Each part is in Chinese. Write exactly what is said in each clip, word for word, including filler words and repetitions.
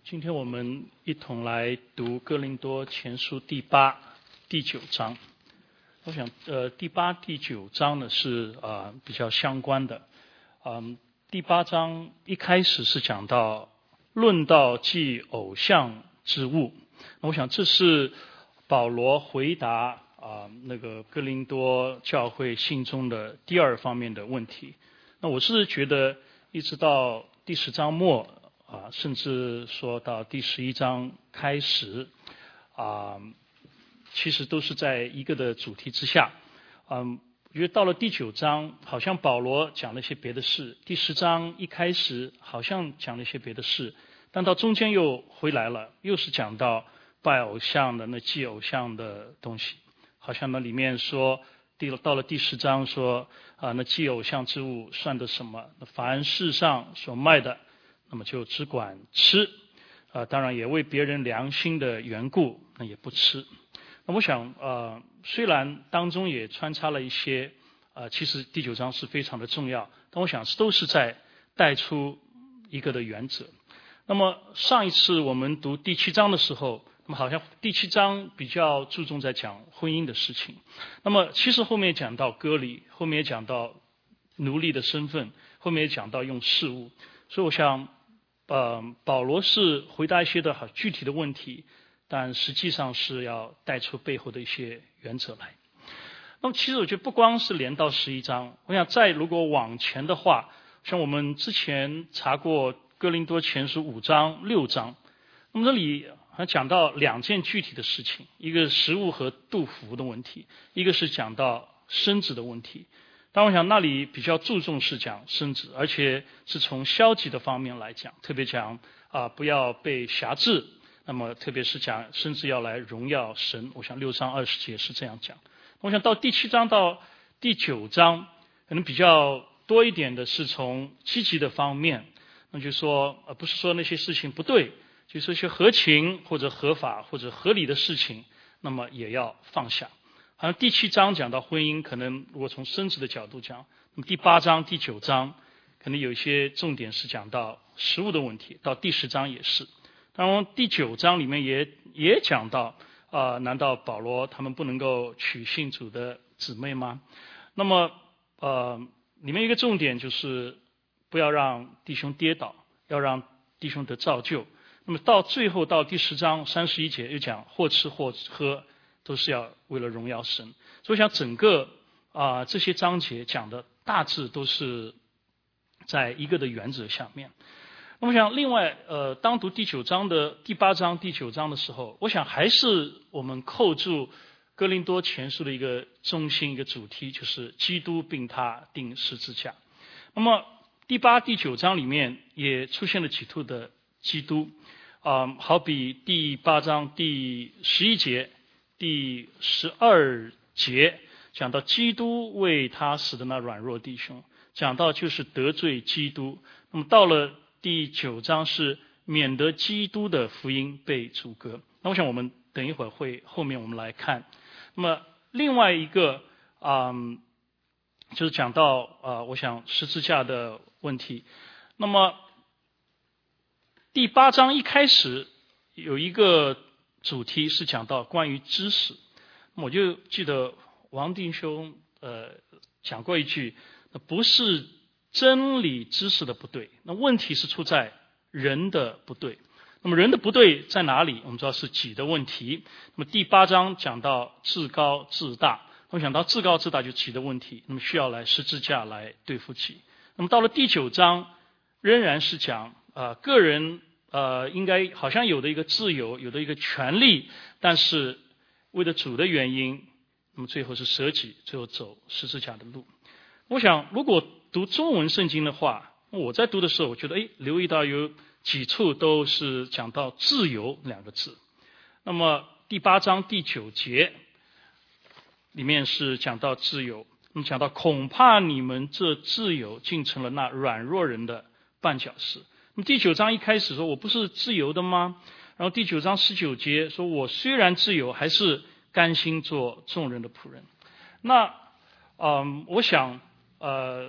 今天我们一同来读哥林多前书第八、第九章。我想，呃，第八、第九章呢是啊、呃、比较相关的。嗯，第八章一开始是讲到论到祭偶像之物，那我想这是保罗回答啊、呃、那个哥林多教会信中的第二方面的问题。那我是觉得一直到第十章末。啊，甚至说到第十一章开始，啊，其实都是在一个的主题之下。嗯，我觉得到了第九章，好像保罗讲了一些别的事；第十章一开始好像讲了一些别的事，但到中间又回来了，又是讲到拜偶像的那祭偶像的东西。好像那里面说，第到了第十章说啊，那祭偶像之物算的什么？那凡世上所卖的。那么就只管吃，啊，当然也为别人良心的缘故，那也不吃。那我想，呃，虽然当中也穿插了一些，呃，其实第九章是非常的重要，但我想都是在带出一个的原则。那么上一次我们读第七章的时候，那么好像第七章比较注重在讲婚姻的事情。那么其实后面也讲到割礼，后面也讲到奴隶的身份，后面也讲到用事物。所以我想。呃，保罗是回答一些的好具体的问题，但实际上是要带出背后的一些原则来。那么其实我觉得不光是连到十一章，我想再如果往前的话，像我们之前查过哥林多前书五章、六章，那么这里还讲到两件具体的事情，一个食物和肚服的问题，一个是讲到生子的问题。但我想那里比较注重是讲生子，而且是从消极的方面来讲，特别讲啊、呃、不要被辖制，那么特别是讲生子要来荣耀神。我想六章二十节是这样讲。我想到第七章到第九章可能比较多一点的是从积极的方面，那就说呃不是说那些事情不对，就是一些合情或者合法或者合理的事情，那么也要放下。好像第七章讲到婚姻，可能如果从生子的角度讲，那么第八章、第九章可能有一些重点是讲到食物的问题，到第十章也是。当然，第九章里面也也讲到啊、呃，难道保罗他们不能够娶信主的姊妹吗？那么呃，里面一个重点就是不要让弟兄跌倒，要让弟兄得造就。那么到最后到第十章三十一节又讲或吃或喝。都是要为了荣耀神，所以想整个啊、呃、这些章节讲的大致都是在一个的原则下面。那么想另外呃，当读第九章的第八章、第九章的时候，我想还是我们扣住哥林多前书的一个中心一个主题，就是基督并他钉十字架。那么第八、第九章里面也出现了几处的基督啊、呃，好比第八章第十一节。第十二节讲到基督为他死的那软弱弟兄，讲到就是得罪基督。那么到了第九章是免得基督的福音被阻隔。那我想我们等一会儿会后面我们来看。那么另外一个啊、嗯，就是讲到啊、呃，我想十字架的问题。那么第八章一开始有一个。主题是讲到关于知识，我就记得王弟兄呃讲过一句，那不是真理知识的不对，那问题是出在人的不对。那么人的不对在哪里？我们知道是己的问题。那么第八章讲到自高自大，我想到自高自大就己的问题，那么需要来十字架来对付己。那么到了第九章，仍然是讲啊、呃、个人。呃，应该好像有的一个自由，有的一个权利，但是为了主的原因，那么最后是舍己，最后走十字架的路。我想，如果读中文圣经的话，我在读的时候，我觉得，哎，留意到有几处都是讲到自由两个字。那么第八章第九节里面是讲到自由，那么讲到恐怕你们这自由竟成了那软弱人的绊脚石。那么第九章一开始说我不是自由的吗？然后第九章十九节说我虽然自由，还是甘心做众人的仆人。那嗯，我想呃，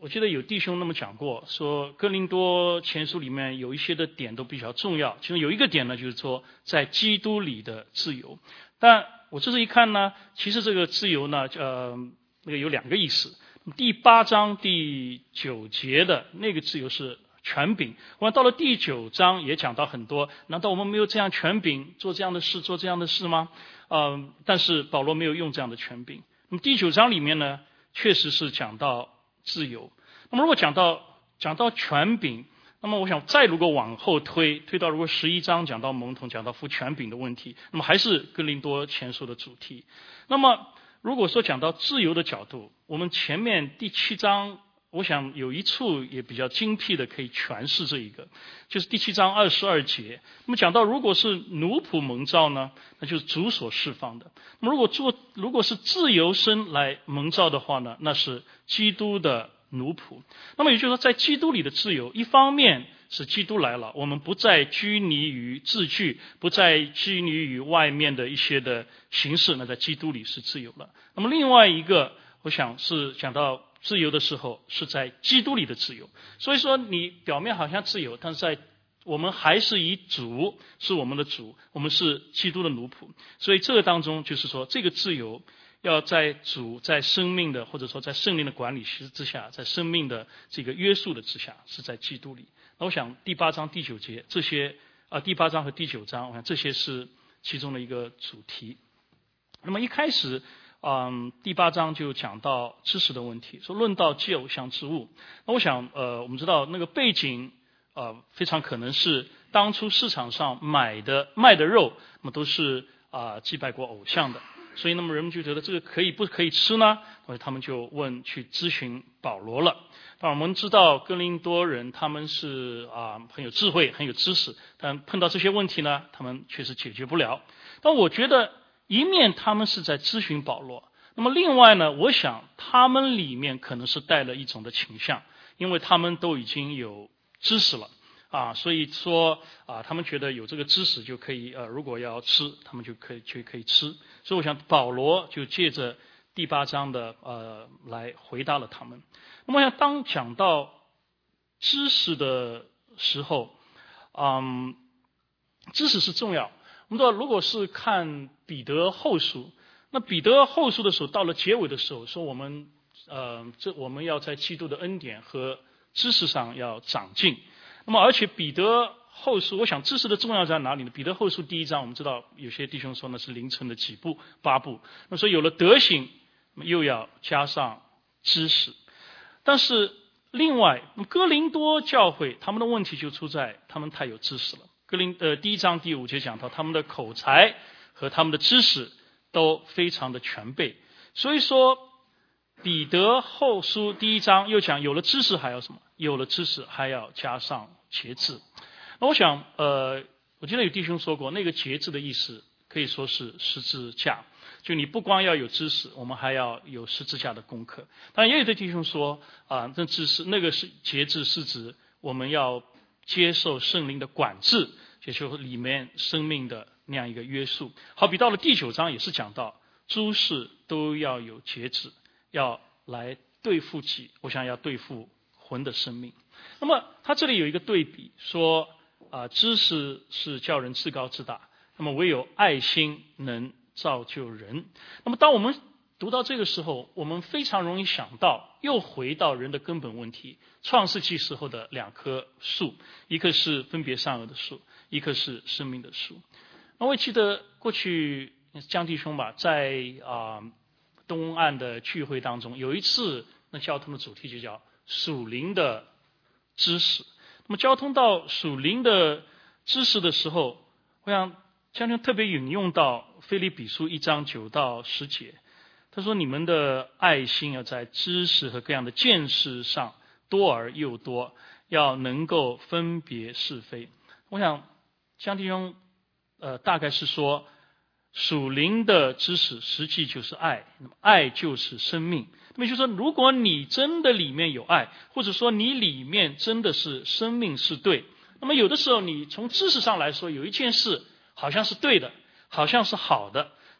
我记得有弟兄那么讲过，说哥林多前书里面有一些的点都比较重要，其中有一个点呢，就是说在基督里的自由。但我这次一看呢，其实这个自由呢，呃，那个有两个意思。第八章第九节的那个自由是权柄，我到了第九章也讲到很多，难道我们没有这样权柄做这样的事做这样的事吗？呃，但是保罗没有用这样的权柄。那么第九章里面呢，确实是讲到自由。那么如果讲到讲到权柄，那么我想再如果往后推推到如果十一章讲到蒙统讲到负权柄的问题，那么还是哥林多前书的主题。那么如果说讲到自由的角度，我们前面第七章我想有一处也比较精辟的可以诠释这一个，就是第七章二十二节。那么讲到如果是奴仆蒙召呢，那就是主所释放的。那么如果做如果是自由身来蒙召的话呢，那是基督的奴仆。那么也就是说，在基督里的自由，一方面是基督来了，我们不再拘泥于字句，不再拘泥于外面的一些的形式，那在基督里是自由了。那么另外一个我想是讲到自由的时候，是在基督里的自由。所以说你表面好像自由，但是在我们还是以主是我们的主，我们是基督的奴仆。所以这个当中就是说，这个自由要在主在生命的或者说在圣灵的管理之下，在生命的这个约束的之下，是在基督里。那我想第八章第九节这些啊、呃，第八章和第九章，我想这些是其中的一个主题。那么一开始嗯，第八章就讲到知识的问题，说论到祭偶像之物。那我想呃，我们知道那个背景呃，非常可能是当初市场上买的卖的肉，那么都是啊、呃、祭拜过偶像的。所以那么人们就觉得这个可以不可以吃呢？所以他们就问去咨询保罗了。当然我们知道哥林多人他们是啊、呃、很有智慧很有知识，但碰到这些问题呢，他们确实解决不了。但我觉得一面他们是在咨询保罗，那么另外呢，我想他们里面可能是带了一种的倾向，因为他们都已经有知识了啊，所以说啊，他们觉得有这个知识就可以呃，如果要吃，他们就可以就可以吃。所以我想保罗就借着第八章的呃来回答了他们。那么我想当讲到知识的时候，嗯，知识是重要。我们知道，如果是看彼得后书，那彼得后书的时候，到了结尾的时候，说我们呃，这我们要在基督的恩典和知识上要长进。那么，而且彼得后书，我想知识的重要在哪里呢？彼得后书第一章，我们知道有些弟兄说呢是凌晨的几步八步，那所以有了德行，又要加上知识。但是另外，哥林多教会他们的问题就出在他们太有知识了。哥林呃第一章第五节讲到他们的口才和他们的知识都非常的全备，所以说彼得后书第一章又讲有了知识还要什么？有了知识还要加上节制。那我想呃我记得有弟兄说过，那个节制的意思可以说是十字架，就你不光要有知识，我们还要有十字架的功课。当然也有的弟兄说啊，那知识那个是节制是指我们要接受圣灵的管制，也就是里面生命的那样一个约束。好比到了第九章也是讲到诸事都要有节制，要来对付己，我想要对付魂的生命。那么他这里有一个对比，说啊、呃，知识是叫人自高自大，那么唯有爱心能造就人。那么当我们读到这个时候，我们非常容易想到又回到人的根本问题，创世纪时候的两棵树，一棵是分别善恶的树，一棵是生命的树。那我也记得过去江弟兄吧，在啊、呃、东岸的聚会当中，有一次那交通的主题就叫属灵的知识。那么交通到属灵的知识的时候，我想江弟兄特别引用到腓立比书一章九到十节，他说你们的爱心要在知识和各样的见识上多而又多，要能够分别是非。我想江弟兄呃大概是说属灵的知识实际就是爱，那么爱就是生命。那么就是说，如果你真的里面有爱，或者说你里面真的是生命是对，那么有的时候你从知识上来说有一件事好像是对的，好像是好的，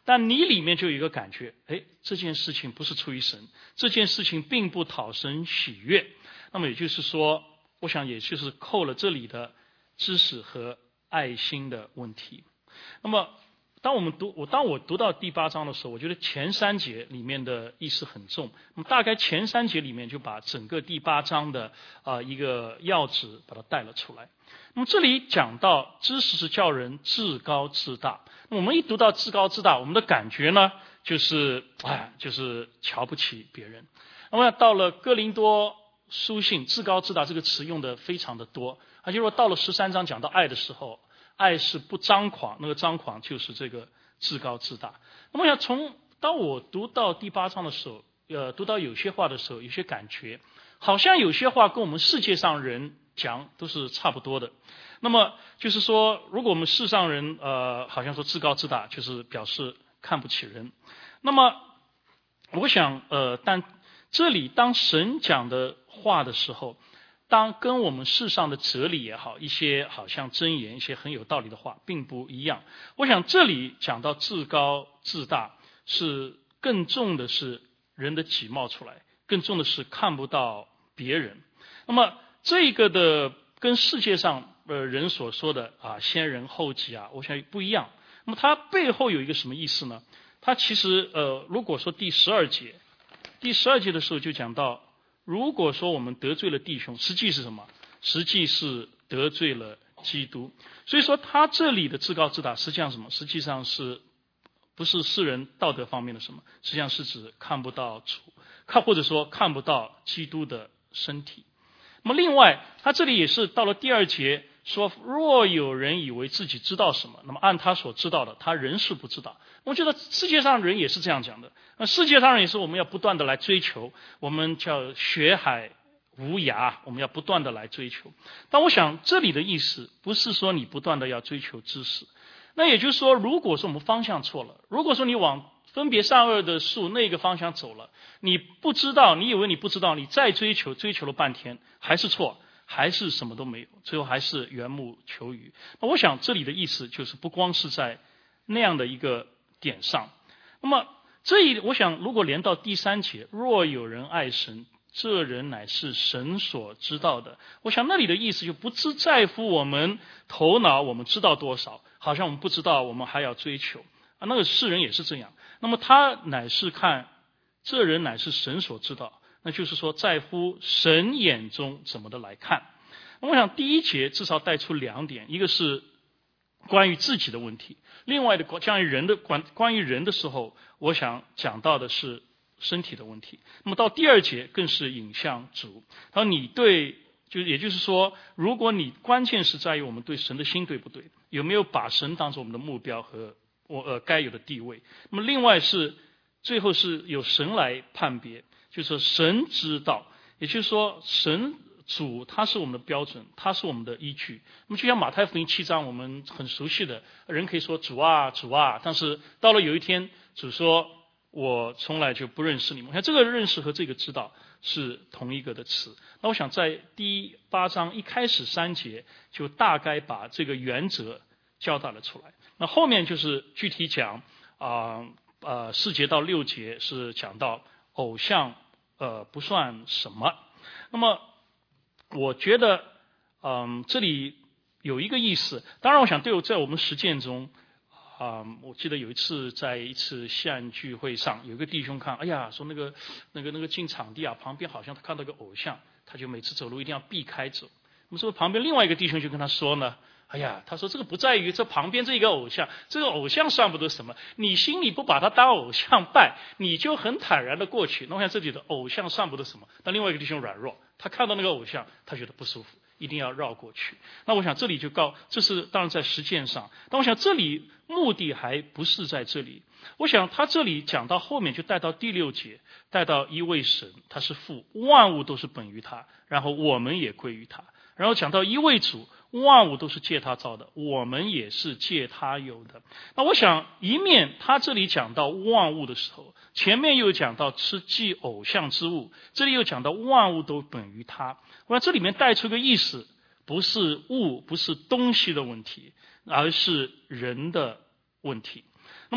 但你里面就有一个感觉，哎，这件事情不是出于神，这件事情并不讨神喜悦。那么也就是说，我想也就是扣了这里的知识和爱心的问题。那么当我们读我当我读到第八章的时候，我觉得前三节里面的意思很重。那么大概前三节里面就把整个第八章的啊、呃、一个要旨把它带了出来。那么这里讲到知识是叫人自高自大。那么我们一读到自高自大，我们的感觉呢就是哎就是瞧不起别人。那么到了哥林多书信，自高自大这个词用的非常的多。而且如果到了十三章讲到爱的时候，爱是不张狂，那个张狂就是这个自高自大。那么想从当我读到第八章的时候，呃，读到有些话的时候，有些感觉，好像有些话跟我们世界上人讲都是差不多的。那么就是说，如果我们世上人呃，好像说自高自大，就是表示看不起人。那么我想呃，但这里当神讲的话的时候，当跟我们世上的哲理也好，一些好像箴言，一些很有道理的话并不一样。我想这里讲到自高自大，是更重的是人的己冒出来，更重的是看不到别人。那么这个的跟世界上呃人所说的啊先人后己啊，我想不一样。那么它背后有一个什么意思呢？它其实呃如果说第十二节，第十二节的时候就讲到，如果说我们得罪了弟兄，实际是什么？实际是得罪了基督。所以说他这里的自高自大实际上什么？实际上是不是世人道德方面的什么？实际上是指看不到主，看或者说看不到基督的身体。那么另外他这里也是到了第二节说，若有人以为自己知道什么，那么按他所知道的，他仍是不知道。我觉得世界上人也是这样讲的，那世界上人也是我们要不断的来追求，我们叫学海无涯，我们要不断的来追求。但我想这里的意思不是说你不断的要追求知识，那也就是说，如果说我们方向错了，如果说你往分别善恶的树那个方向走了，你不知道，你以为你不知道，你再追求，追求了半天还是错，还是什么都没有，最后还是缘木求鱼。那我想这里的意思就是不光是在那样的一个点上。那么这一我想如果连到第三节，若有人爱神，这人乃是神所知道的，我想那里的意思就不是在乎我们头脑我们知道多少，好像我们不知道我们还要追求啊，那个世人也是这样。那么他乃是看这人乃是神所知道，那就是说在乎神眼中怎么的来看。我想第一节至少带出两点，一个是关于自己的问题，另外的关于人的关关于人的时候，我想讲到的是身体的问题。那么到第二节更是引向主，他说你对，就也就是说，如果你关键是在于我们对神的心对不对，有没有把神当作我们的目标和我呃该有的地位。那么另外是最后是由神来判别，就是说神知道，也就是说神主他是我们的标准，他是我们的依据。那么就像马太福音七章我们很熟悉的，人可以说主啊主啊，但是到了有一天主说我从来就不认识你们。看这个认识和这个知道是同一个的词。那我想在第八章一开始三节就大概把这个原则交代了出来，那后面就是具体讲啊呃四节到六节是讲到偶像呃不算什么。那么我觉得嗯、呃、这里有一个意思，当然我想对我在我们实践中啊、呃，我记得有一次在一次西岸聚会上，有一个弟兄看，哎呀，说那个那个那个进场地啊，旁边好像他看到个偶像，他就每次走路一定要避开走。那么说旁边另外一个弟兄就跟他说呢，哎呀，他说这个不在于这旁边这个偶像，这个偶像算不得什么，你心里不把他当偶像拜，你就很坦然的过去。那我想这里的偶像算不得什么，但另外一个弟兄软弱，他看到那个偶像，他觉得不舒服，一定要绕过去。那我想这里就告，这是当然在实践上，但我想这里目的还不是在这里。我想他这里讲到后面就带到第六节，带到一位神，他是父，万物都是本于他，然后我们也归于他。然后讲到一位主，万物都是借他造的，我们也是借他有的。那我想一面他这里讲到万物的时候，前面又讲到吃祭偶像之物，这里又讲到万物都本于他。我想这里面带出个意思，不是物不是东西的问题，而是人的问题。那么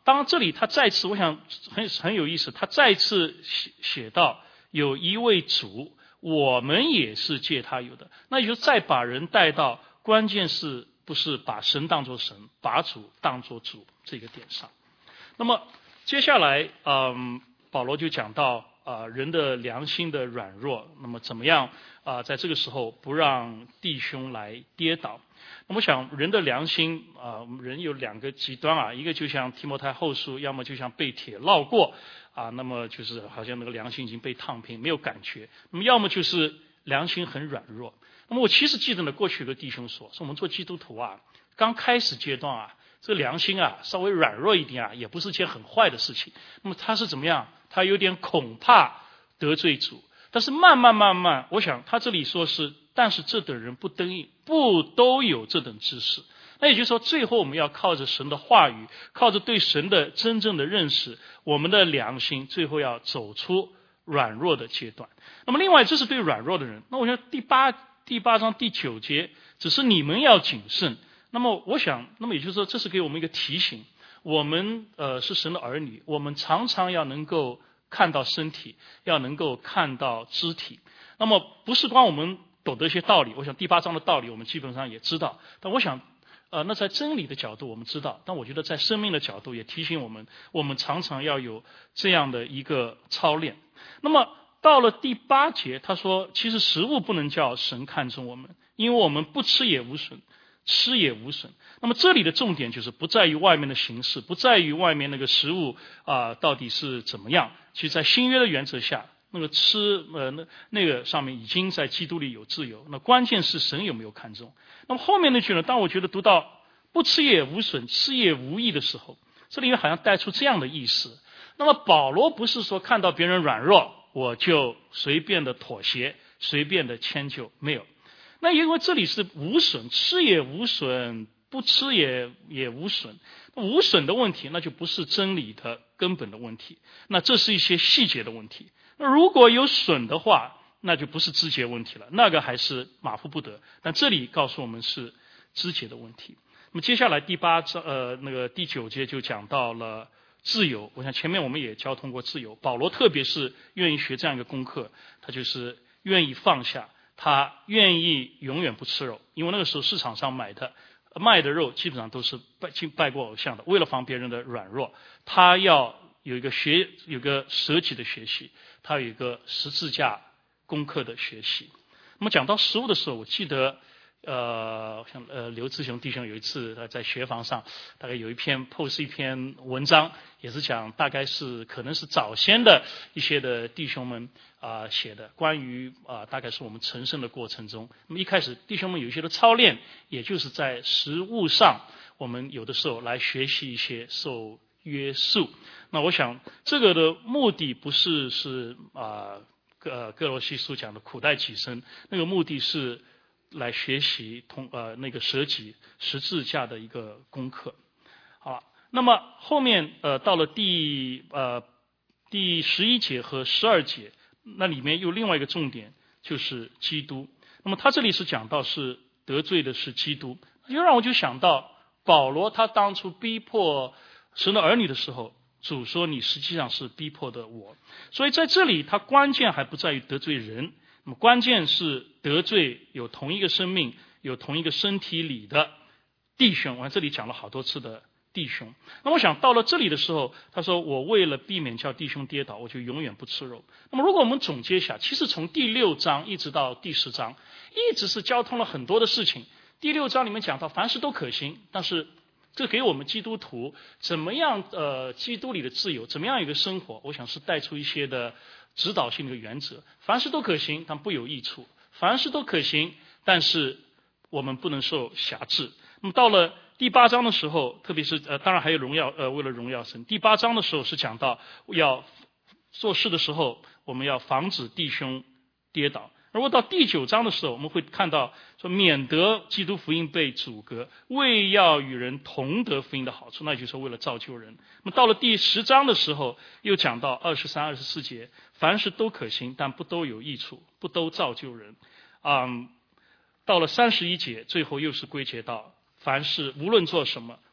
当然这里他再次，我想很很有意思，他再次写写到有一位主，我们也是借他有的，那也就是再把人带到关键是不是把神当作神，把主当作主这个点上。那么接下来，嗯，保罗就讲到啊、呃、人的良心的软弱，那么怎么样啊、呃、在这个时候不让弟兄来跌倒。那么我想人的良心啊、呃，人有两个极端啊，一个就像提摩太后书，要么就像被铁烙过啊，那么就是好像那个良心已经被烫平，没有感觉；那么要么就是良心很软弱。那么我其实记得呢，过去有个弟兄说，说我们做基督徒啊，刚开始阶段啊，这个良心啊稍微软弱一点啊，也不是件很坏的事情。那么他是怎么样？他有点恐怕得罪主，但是慢慢慢慢，我想他这里说是，但是这等人不等不都有这等知识。那也就是说，最后我们要靠着神的话语，靠着对神的真正的认识，我们的良心最后要走出软弱的阶段。那么另外，这是对软弱的人。那我想第八第八章第九节，只是你们要谨慎。那么我想，那么也就是说，这是给我们一个提醒。我们呃是神的儿女，我们常常要能够看到身体，要能够看到肢体。那么不是光我们懂得一些道理，我想第八章的道理我们基本上也知道。但我想，呃，那在真理的角度我们知道，但我觉得在生命的角度也提醒我们，我们常常要有这样的一个操练。那么到了第八节，他说，其实食物不能叫神看重我们，因为我们不吃也无损，吃也无损。那么这里的重点就是不在于外面的形式，不在于外面那个食物啊、呃、到底是怎么样。其实在新约的原则下，那个吃呃那那个上面已经在基督里有自由，那关键是神有没有看重。那么后面那句呢，当我觉得读到不吃也无损，吃也无益的时候，这里面好像带出这样的意思。那么保罗不是说看到别人软弱我就随便的妥协，随便的迁就，没有。那因为这里是无损，吃也无损，不吃也也无损。无损的问题，那就不是真理的根本的问题，那这是一些细节的问题。那如果有损的话，那就不是肢节问题了，那个还是马虎不得。但这里告诉我们是肢节的问题。那么接下来第八章呃那个第九节就讲到了自由。我想前面我们也交通过自由，保罗特别是愿意学这样一个功课，他就是愿意放下，他愿意永远不吃肉，因为那个时候市场上买的卖的肉基本上都是拜拜过偶像的。为了防别人的软弱，他要有一个学有个舍己的学习，他有一个十字架功课的学习。那么讲到食物的时候，我记得呃，像呃刘志雄弟兄有一次他在学房上，大概有一篇 post 一篇文章，也是讲大概是可能是早先的一些的弟兄们啊、呃、写的，关于啊、呃、大概是我们成圣的过程中。那么一开始弟兄们有一些的操练，也就是在食物上，我们有的时候来学习一些受约束。那我想这个的目的不是是啊呃哥罗西书讲的苦待己身，那个目的是来学习同呃那个舍己十字架的一个功课。好，那么后面呃到了第呃第十一节和十二节，那里面有另外一个重点，就是基督。那么他这里是讲到是得罪的是基督，就让我就想到保罗他当初逼迫神的儿女的时候，主说你实际上是逼迫的我。所以在这里他关键还不在于得罪人，那么关键是得罪有同一个生命有同一个身体里的弟兄。我这里讲了好多次的弟兄。那我想到了这里的时候，他说我为了避免叫弟兄跌倒，我就永远不吃肉。那么如果我们总结一下，其实从第六章一直到第十章一直是交通了很多的事情。第六章里面讲到凡事都可行，但是这给我们基督徒怎么样呃基督里的自由，怎么样一个生活，我想是带出一些的指导性的原则。凡事都可行，但不有益处；凡事都可行，但是我们不能受辖制。那么到了第八章的时候，特别是呃当然还有荣耀呃为了荣耀神，第八章的时候是讲到要做事的时候，我们要防止弟兄跌倒。如果到第九章的时候，我们会看到说免得基督福音被阻隔，为要与人同得福音的好处，那就是为了造就人。那么到了第十章的时候，又讲到二十三、二十四节，凡事都可行，但不都有益处，不都造就人。嗯，到了三十一节，最后又是归结到凡事无论做什么，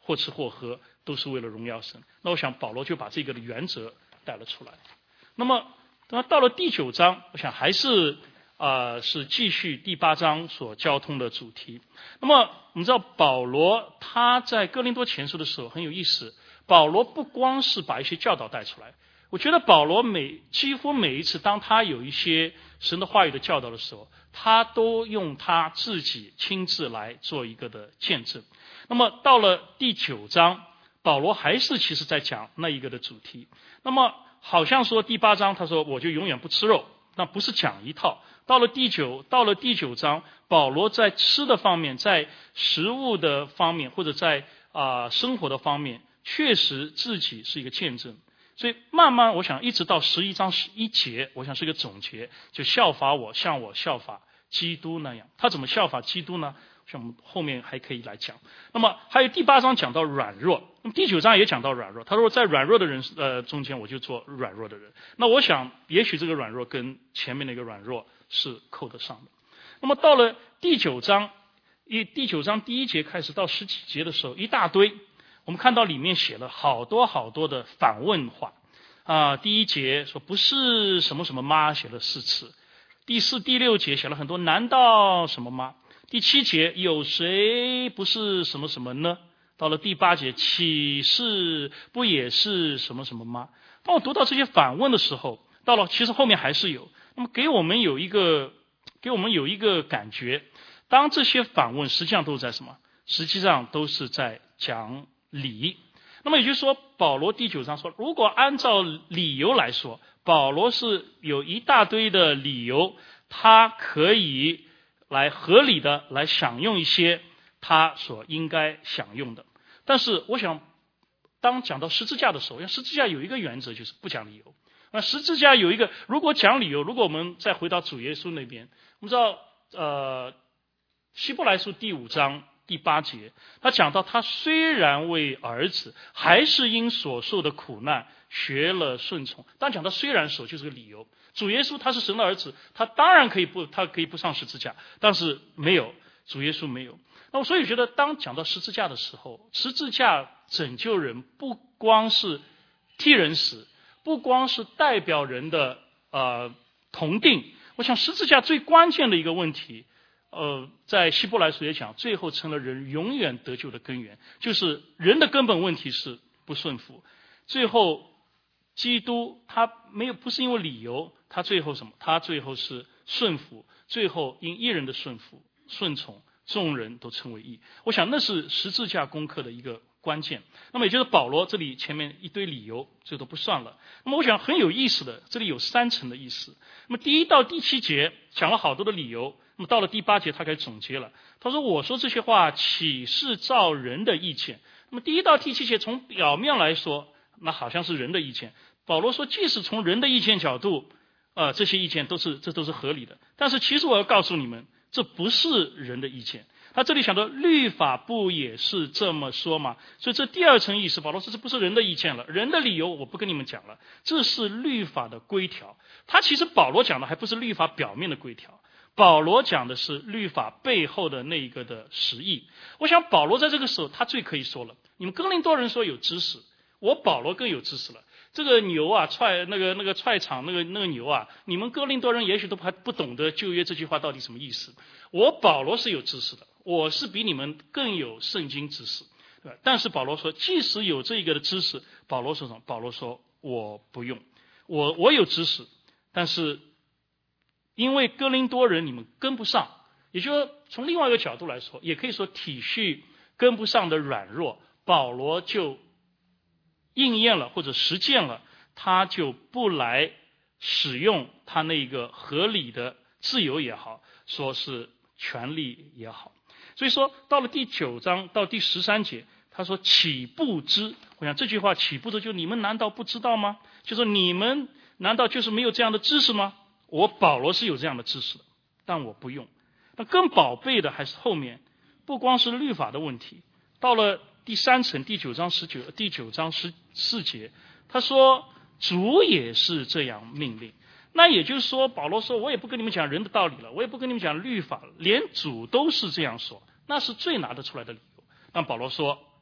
或吃或喝，都是为了荣耀神。那我想保罗就把这个的原则带了出来。那么那到了第九章，我想还是啊、呃、是继续第八章所交通的主题。那么我们知道保罗他在哥林多前书的时候很有意思，保罗不光是把一些教导带出来，我觉得保罗每几乎每一次当他有一些神的话语的教导的时候，他都用他自己亲自来做一个的见证。那么到了第九章，保罗还是其实在讲那一个的主题。那么好像说第八章他说我就永远不吃肉，那不是讲一套。到了第九到了第九章，保罗在吃的方面，在食物的方面，或者在啊、呃、生活的方面，确实自己是一个见证。所以慢慢我想一直到十一章十一节，我想是一个总结，就效法我，像我效法基督那样。他怎么效法基督呢？像我们后面还可以来讲。那么还有第八章讲到软弱，那么第九章也讲到软弱。他说在软弱的人呃中间，我就做软弱的人。那我想也许这个软弱跟前面那个软弱是扣得上的。那么到了第九章，一第九章第一节开始到十几节的时候，一大堆，我们看到里面写了好多好多的反问话啊、呃。第一节说不是什么什么吗，写了四次。第四、第六节写了很多难道什么吗？第七节有谁不是什么什么呢？到了第八节岂是不也是什么什么吗？当我读到这些反问的时候，到了其实后面还是有，那么给我们有一个给我们有一个感觉，当这些反问实际上都是在什么？实际上都是在讲理。那么也就是说，保罗第九章说，如果按照理由来说，保罗是有一大堆的理由，他可以来合理的来享用一些他所应该享用的。但是我想当讲到十字架的时候，十字架有一个原则，就是不讲理由。那十字架有一个，如果讲理由，如果我们再回到主耶稣那边，我们知道呃希伯来书第五章第八节，他讲到他虽然为儿子，还是因所受的苦难学了顺从。当讲到虽然的时候，就是个理由。主耶稣他是神的儿子，他当然可以不，他可以不上十字架，但是没有，主耶稣没有。那我所以觉得，当讲到十字架的时候，十字架拯救人不光是替人死，不光是代表人的呃同定。我想十字架最关键的一个问题，呃，在希伯来书也讲，最后成了人永远得救的根源，就是人的根本问题是不顺服。最后基督他没有，不是因为理由，他最后什么？他最后是顺服，最后因一人的顺服顺从，众人都称为义。我想那是十字架功课的一个关键。那么也就是保罗这里前面一堆理由，这都不算了。那么我想很有意思的，这里有三层的意思。那么第一到第七节讲了好多的理由，那么到了第八节他开始总结了。他说我说这些话岂是照人的意见？那么第一到第七节从表面来说，那好像是人的意见。保罗说即使从人的意见角度呃，这些意见都是这都是合理的，但是其实我要告诉你们，这不是人的意见。他这里想到律法不也是这么说吗？所以这第二层意思，保罗说这不是人的意见了，人的理由我不跟你们讲了，这是律法的规条。他其实保罗讲的还不是律法表面的规条，保罗讲的是律法背后的那一个的实意。我想保罗在这个时候他最可以说了，你们哥林多人说有知识，我保罗更有知识了。这个牛啊，踹那个那个踹场那个那个牛啊，你们哥林多人也许都还不懂得旧约这句话到底什么意思。我保罗是有知识的，我是比你们更有圣经知识，对吧？但是保罗说，即使有这个的知识，保罗说什么？保罗说我不用，我我有知识，但是因为哥林多人你们跟不上，也就是说从另外一个角度来说，也可以说体恤跟不上的软弱，保罗就应验了或者实践了，他就不来使用他那个合理的自由也好，说是权利也好。所以说到了第九章到第十三节，他说岂不知？我想这句话岂不知，就你们难道不知道吗？就说你们难道就是没有这样的知识吗？我保罗是有这样的知识的，但我不用。那更宝贝的还是后面，不光是律法的问题，到了第三层第九章十九第九章十四节，他说主也是这样命令。那也就是说，保罗说我也不跟你们讲人的道理了，我也不跟你们讲律法了，连主都是这样说，那是最拿得出来的理由。但保罗说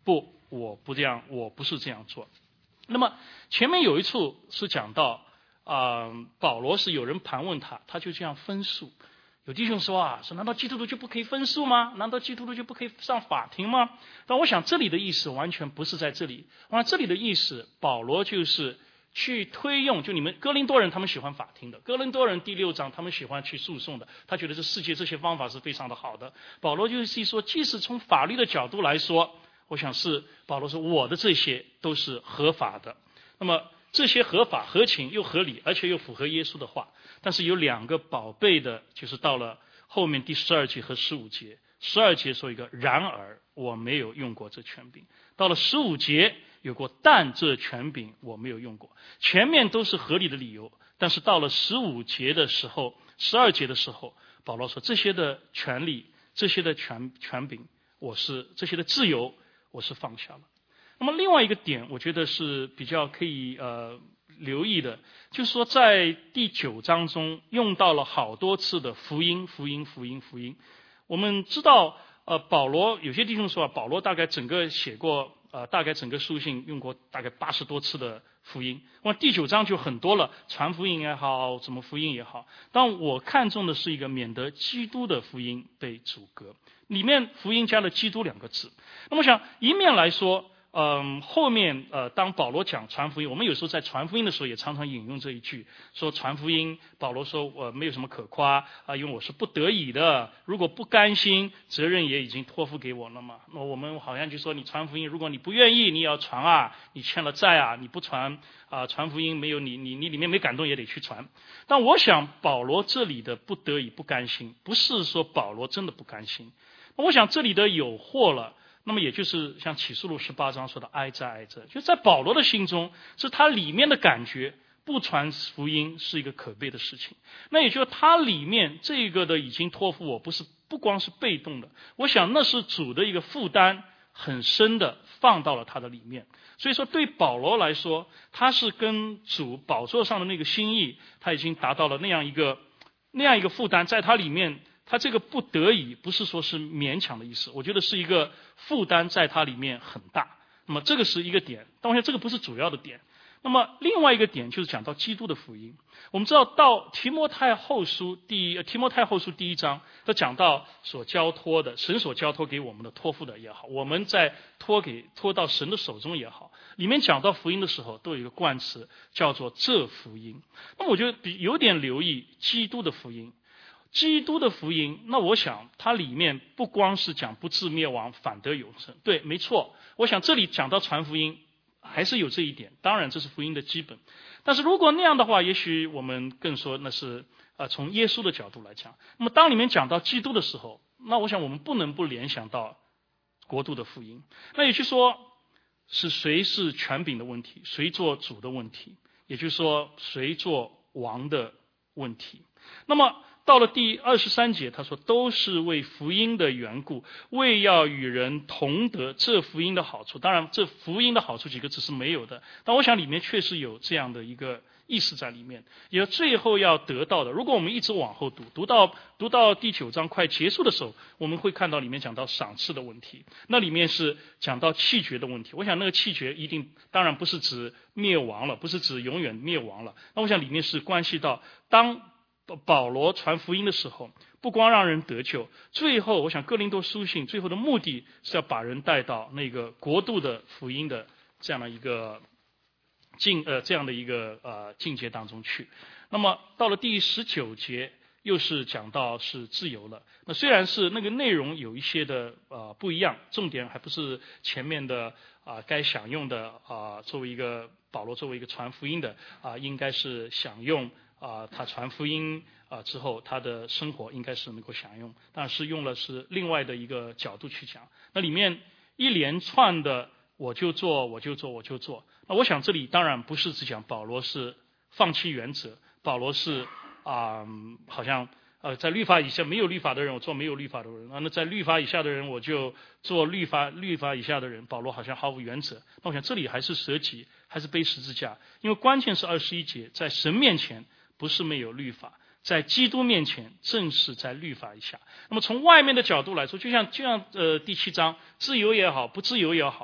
不，我不这样，我不是这样做。那么前面有一处是讲到啊、呃，保罗是有人盘问他，他就这样分诉。有弟兄说啊，说难道基督徒就不可以分诉吗？难道基督徒就不可以上法庭吗？但我想这里的意思完全不是在这里。我想这里的意思，保罗就是去推用，就你们哥林多人他们喜欢法庭的，哥林多人第六章他们喜欢去诉讼的，他觉得这世界这些方法是非常的好的。保罗就是说，即使从法律的角度来说，我想是保罗说我的这些都是合法的。那么这些合法、合情又合理，而且又符合耶稣的话。但是有两个宝贝的，就是到了后面第十二节和十五节。十二节说一个，然而我没有用过这权柄。到了十五节有过，但这权柄我没有用过。前面都是合理的理由，但是到了十五节的时候，十二节的时候，保罗说这些的权利、这些的权权柄，我是这些的自由，我是放下了。那么另外一个点，我觉得是比较可以呃留意的，就是说在第九章中用到了好多次的福音、福音、福音、福音。我们知道，呃，保罗有些弟兄说啊，保罗大概整个写过，呃，大概整个书信用过大概八十多次的福音。那么第九章就很多了，传福音也好，什么福音也好。但我看重的是一个，免得基督的福音被阻隔，里面福音加了基督两个字。那么我想一面来说。嗯，后面呃，当保罗讲传福音，我们有时候在传福音的时候也常常引用这一句，说传福音，保罗说我、呃、没有什么可夸啊、呃，因为我是不得已的，如果不甘心，责任也已经托付给我了嘛。那我们好像就说你传福音，如果你不愿意，你也要传啊，你欠了债啊，你不传啊、呃，传福音没有你你你里面没感动也得去传。但我想保罗这里的不得已不甘心，不是说保罗真的不甘心，我想这里的有祸了。那么也就是像启示录十八章说的哀哉哀哉，就在保罗的心中，是他里面的感觉，不传福音是一个可悲的事情。那也就是他里面这个的已经托付我，不是不光是被动的，我想那是主的一个负担很深的放到了他的里面。所以说对保罗来说，他是跟主宝座上的那个心意，他已经达到了那样一个那样一个负担，在他里面。他这个不得已不是说是勉强的意思，我觉得是一个负担在他里面很大。那么这个是一个点，但我想这个不是主要的点。那么另外一个点就是讲到基督的福音。我们知道到提摩太后书第提摩太后书第一章，他讲到所交托的，神所交托给我们的托付的也好，我们在托给托到神的手中也好，里面讲到福音的时候都有一个冠词叫做这福音。那么我觉得有点留意基督的福音。基督的福音，那我想它里面不光是讲不至灭亡反得永生，对，没错。我想这里讲到传福音还是有这一点，当然这是福音的基本。但是如果那样的话，也许我们更说那是呃从耶稣的角度来讲。那么当里面讲到基督的时候，那我想我们不能不联想到国度的福音。那也就是说是谁是权柄的问题，谁做主的问题，也就是说谁做王的问题。那么到了第二十三节，他说都是为福音的缘故，为要与人同得这福音的好处。当然这福音的好处几个字是没有的，但我想里面确实有这样的一个意思在里面，也最后要得到的。如果我们一直往后读，读到读到第九章快结束的时候，我们会看到里面讲到赏赐的问题，那里面是讲到弃绝的问题。我想那个弃绝一定当然不是指灭亡了，不是指永远灭亡了，那我想里面是关系到当保罗传福音的时候，不光让人得救，最后我想哥林多书信最后的目的是要把人带到那个国度的福音的这样的一个境呃这样的一个呃境界当中去。那么到了第十九节又是讲到是自由了。那虽然是那个内容有一些的呃不一样，重点还不是前面的啊、呃、该享用的啊、呃、作为一个保罗作为一个传福音的啊、呃、应该是享用。啊、呃，他传福音啊、呃、之后，他的生活应该是能够享用，但是用了是另外的一个角度去讲。那里面一连串的我就做，我就做，我就做。那我想这里当然不是只讲保罗是放弃原则，保罗是啊、呃，好像呃在律法以下没有律法的人，我做没有律法的人啊；那在律法以下的人，我就做律法律法以下的人。保罗好像毫无原则。那我想这里还是舍己，还是背十字架，因为关键是二十一节，在神面前。不是没有律法，在基督面前正是在律法以下。那么从外面的角度来说，就像就像呃第七章，自由也好，不自由也好，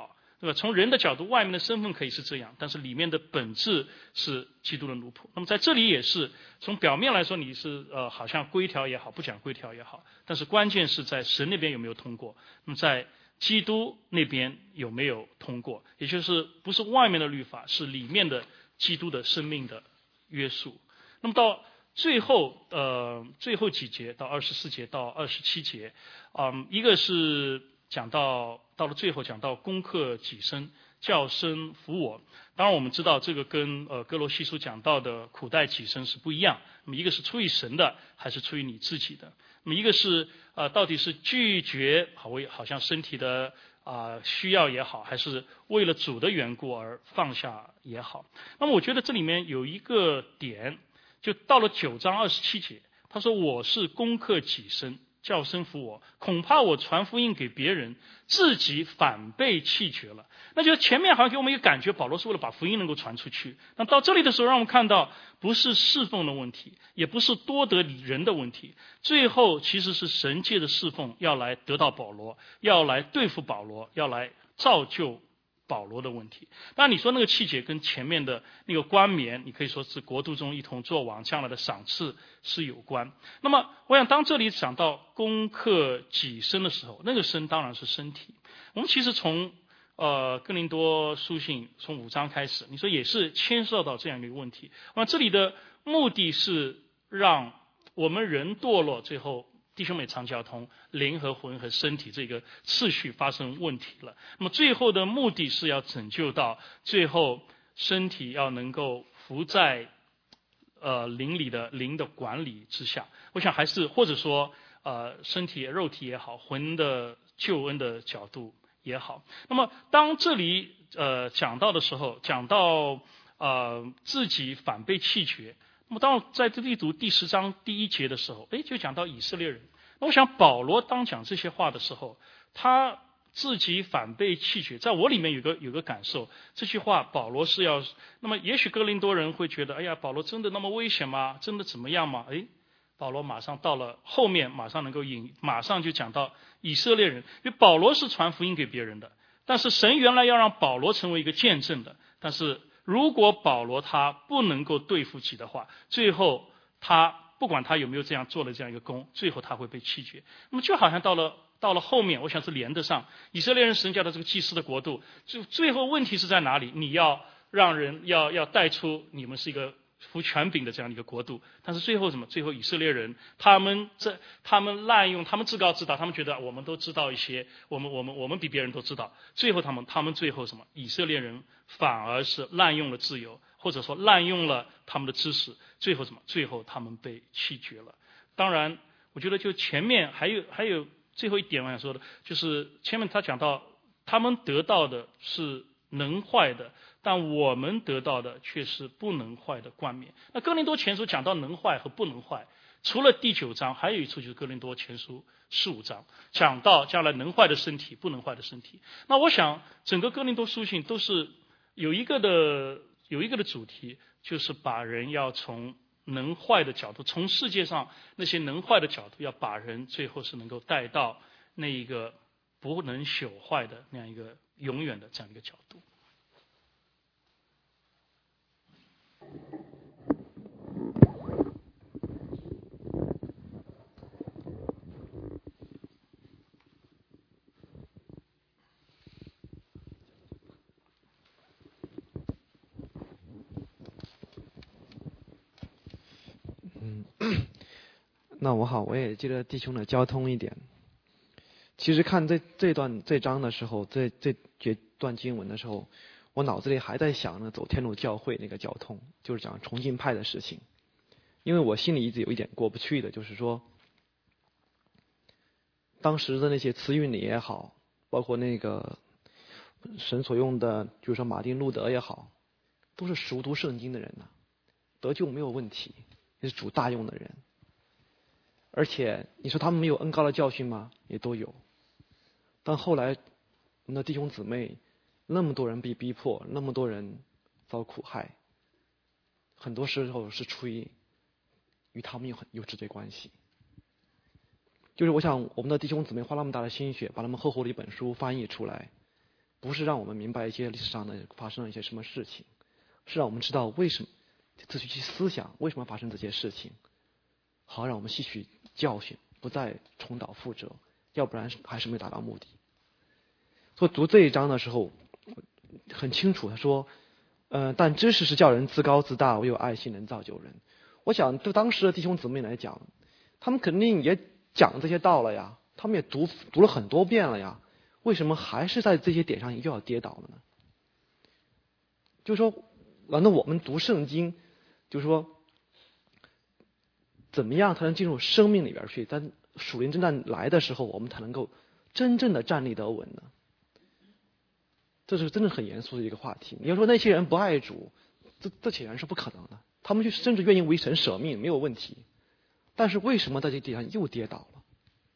对吧？从人的角度，外面的身份可以是这样，但是里面的本质是基督的奴仆。那么在这里也是，从表面来说你是呃好像规条也好，不讲规条也好，但是关键是在神那边有没有通过，那么在基督那边有没有通过，也就是不是外面的律法，是里面的基督的生命的约束。那么到最后呃最后几节到二十四节到二十七节，嗯，一个是讲到到了最后讲到攻克己身，叫声服我。当然我们知道这个跟呃哥罗西书讲到的苦待己身是不一样。那么一个是出于神的，还是出于你自己的？那么一个是呃到底是拒绝好为好像身体的啊、呃、需要也好，还是为了主的缘故而放下也好。那么我觉得这里面有一个点，就到了九章二十七节，他说我是攻克己身，叫声服我，恐怕我传福音给别人，自己反被弃绝了。那就前面好像给我们一个感觉，保罗是为了把福音能够传出去。那到这里的时候，让我们看到不是侍奉的问题，也不是多得人的问题，最后其实是神界的侍奉要来得到保罗，要来对付保罗，要来造就保罗的问题。当然你说那个气节跟前面的那个冠冕，你可以说是国度中一同作王将来的赏赐是有关。那么我想当这里讲到攻克己身的时候，那个身当然是身体。我们其实从呃哥林多书信从五章开始，你说也是牵涉到这样一个问题。那这里的目的是让我们人堕落，最后弟兄妹常交通，灵和魂和身体这个次序发生问题了。那么最后的目的是要拯救到最后身体要能够服在呃灵里的灵的管理之下。我想还是或者说呃身体肉体也好，魂的救恩的角度也好。那么当这里呃讲到的时候，讲到呃自己反被弃绝。那么当在这里读第十章第一节的时候，哎，就讲到以色列人。那我想保罗当讲这些话的时候，他自己反被弃绝，在我里面有个有个感受，这句话保罗是要，那么也许哥林多人会觉得，哎呀，保罗真的那么危险吗？真的怎么样吗？哎，保罗马上到了后面，马上能够引，马上就讲到以色列人，因为保罗是传福音给别人的，但是神原来要让保罗成为一个见证的，但是如果保罗他不能够对付己的话，最后他不管他有没有这样做了这样一个功，最后他会被弃绝。那么就好像到了到了后面，我想是连得上以色列人神教的这个祭司的国度，就最后问题是在哪里？你要让人要要带出你们是一个服权柄的这样一个国度，但是最后什么？最后以色列人他们这他们滥用，他们自高自大，他们觉得我们都知道一些，我们我们我们比别人都知道。最后他们他们最后什么？以色列人反而是滥用了自由，或者说滥用了他们的知识，最后什么？最后他们被弃绝了。当然，我觉得就前面还有还有最后一点我想说的，就是前面他讲到他们得到的是能坏的，但我们得到的却是不能坏的冠冕。那哥林多前书讲到能坏和不能坏，除了第九章，还有一处就是哥林多前书十五章，讲到将来能坏的身体，不能坏的身体。那我想整个哥林多书信都是有一个的有一个的主题，就是把人要从能坏的角度，从世界上那些能坏的角度，要把人最后是能够带到那一个不能朽坏的那样一个永远的这样一个角度。 嗯，那我好，我也接着弟兄的交通一点。其实看这这段这章的时候，这这这段经文的时候，我脑子里还在想呢，走天路教会那个交通，就是讲重庆派的事情。因为我心里一直有一点过不去的，就是说，当时的那些词韵里也好，包括那个神所用的，就是说马丁路德也好，都是熟读圣经的人呐、啊，得救没有问题，也是主大用的人。而且你说他们没有恩高的教训吗？也都有。但后来我们的弟兄姊妹，那么多人被逼迫，那么多人遭苦害，很多时候是出于与他们有很有直接关系。就是我想我们的弟兄姊妹花那么大的心血，把那么厚厚的一本书翻译出来， 不是让我们明白一些历史上的发生了一些什么事情，是让我们知道为什么，自己去思想为什么发生这些事情，好让我们吸取教训，不再重蹈覆辙，要不然还是没达到目的。所以读这一章的时候很清楚，他说呃，但知识是叫人自高自大，唯有爱心能造就人。我想对当时的弟兄姊妹来讲，他们肯定也讲这些道了呀，他们也读读了很多遍了呀，为什么还是在这些点上又要跌倒了呢？就是说难道我们读圣经就是说怎么样才能进入生命里边去，在属灵征战来的时候我们才能够真正的站立得稳呢？这是真的很严肃的一个话题。你要说那些人不爱主，这这显然是不可能的，他们就甚至愿意为神舍命没有问题，但是为什么在这地方又跌倒了？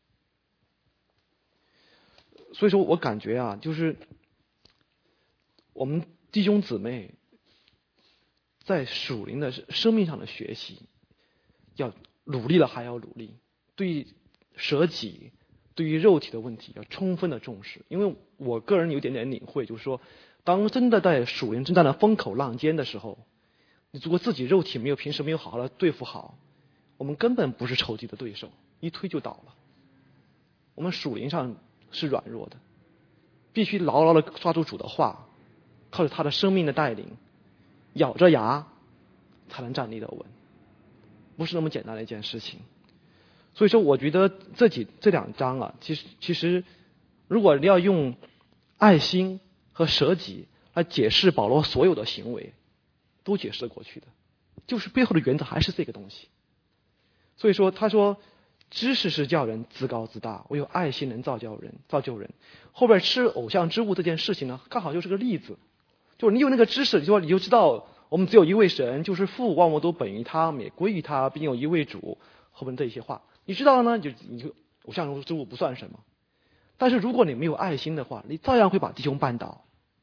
所以说我感觉啊，就是我们弟兄姊妹在属灵的生命上的学习要努力了还要努力，对于舍己对于肉体的问题要充分的重视。因为我个人有点点领会，就是说当真的在属灵征战的风口浪尖的时候，你如果自己肉体没有平时没有好好的对付好，我们根本不是仇敌的对手，一推就倒了。我们属灵上是软弱的，必须牢牢的抓住主的话，靠着他的生命的带领，咬着牙才能站立得稳，不是那么简单的一件事情。所以说我觉得这几这两章啊，其实其实如果你要用爱心和舍己来解释保罗所有的行为，都解释得过去的，就是背后的原则还是这个东西。所以说他说知识是叫人自高自大，唯有爱心能造就人造就人。后边吃偶像之物这件事情呢，刚好就是个例子，就是你有那个知识，就说你就知道我们只有一位神，就是父，万物都本于他，也归于他，并有一位主，后面这些话你知道了呢，就你就偶像之物不算什么。但是如果你没有爱心的话，你照样会把弟兄绊倒，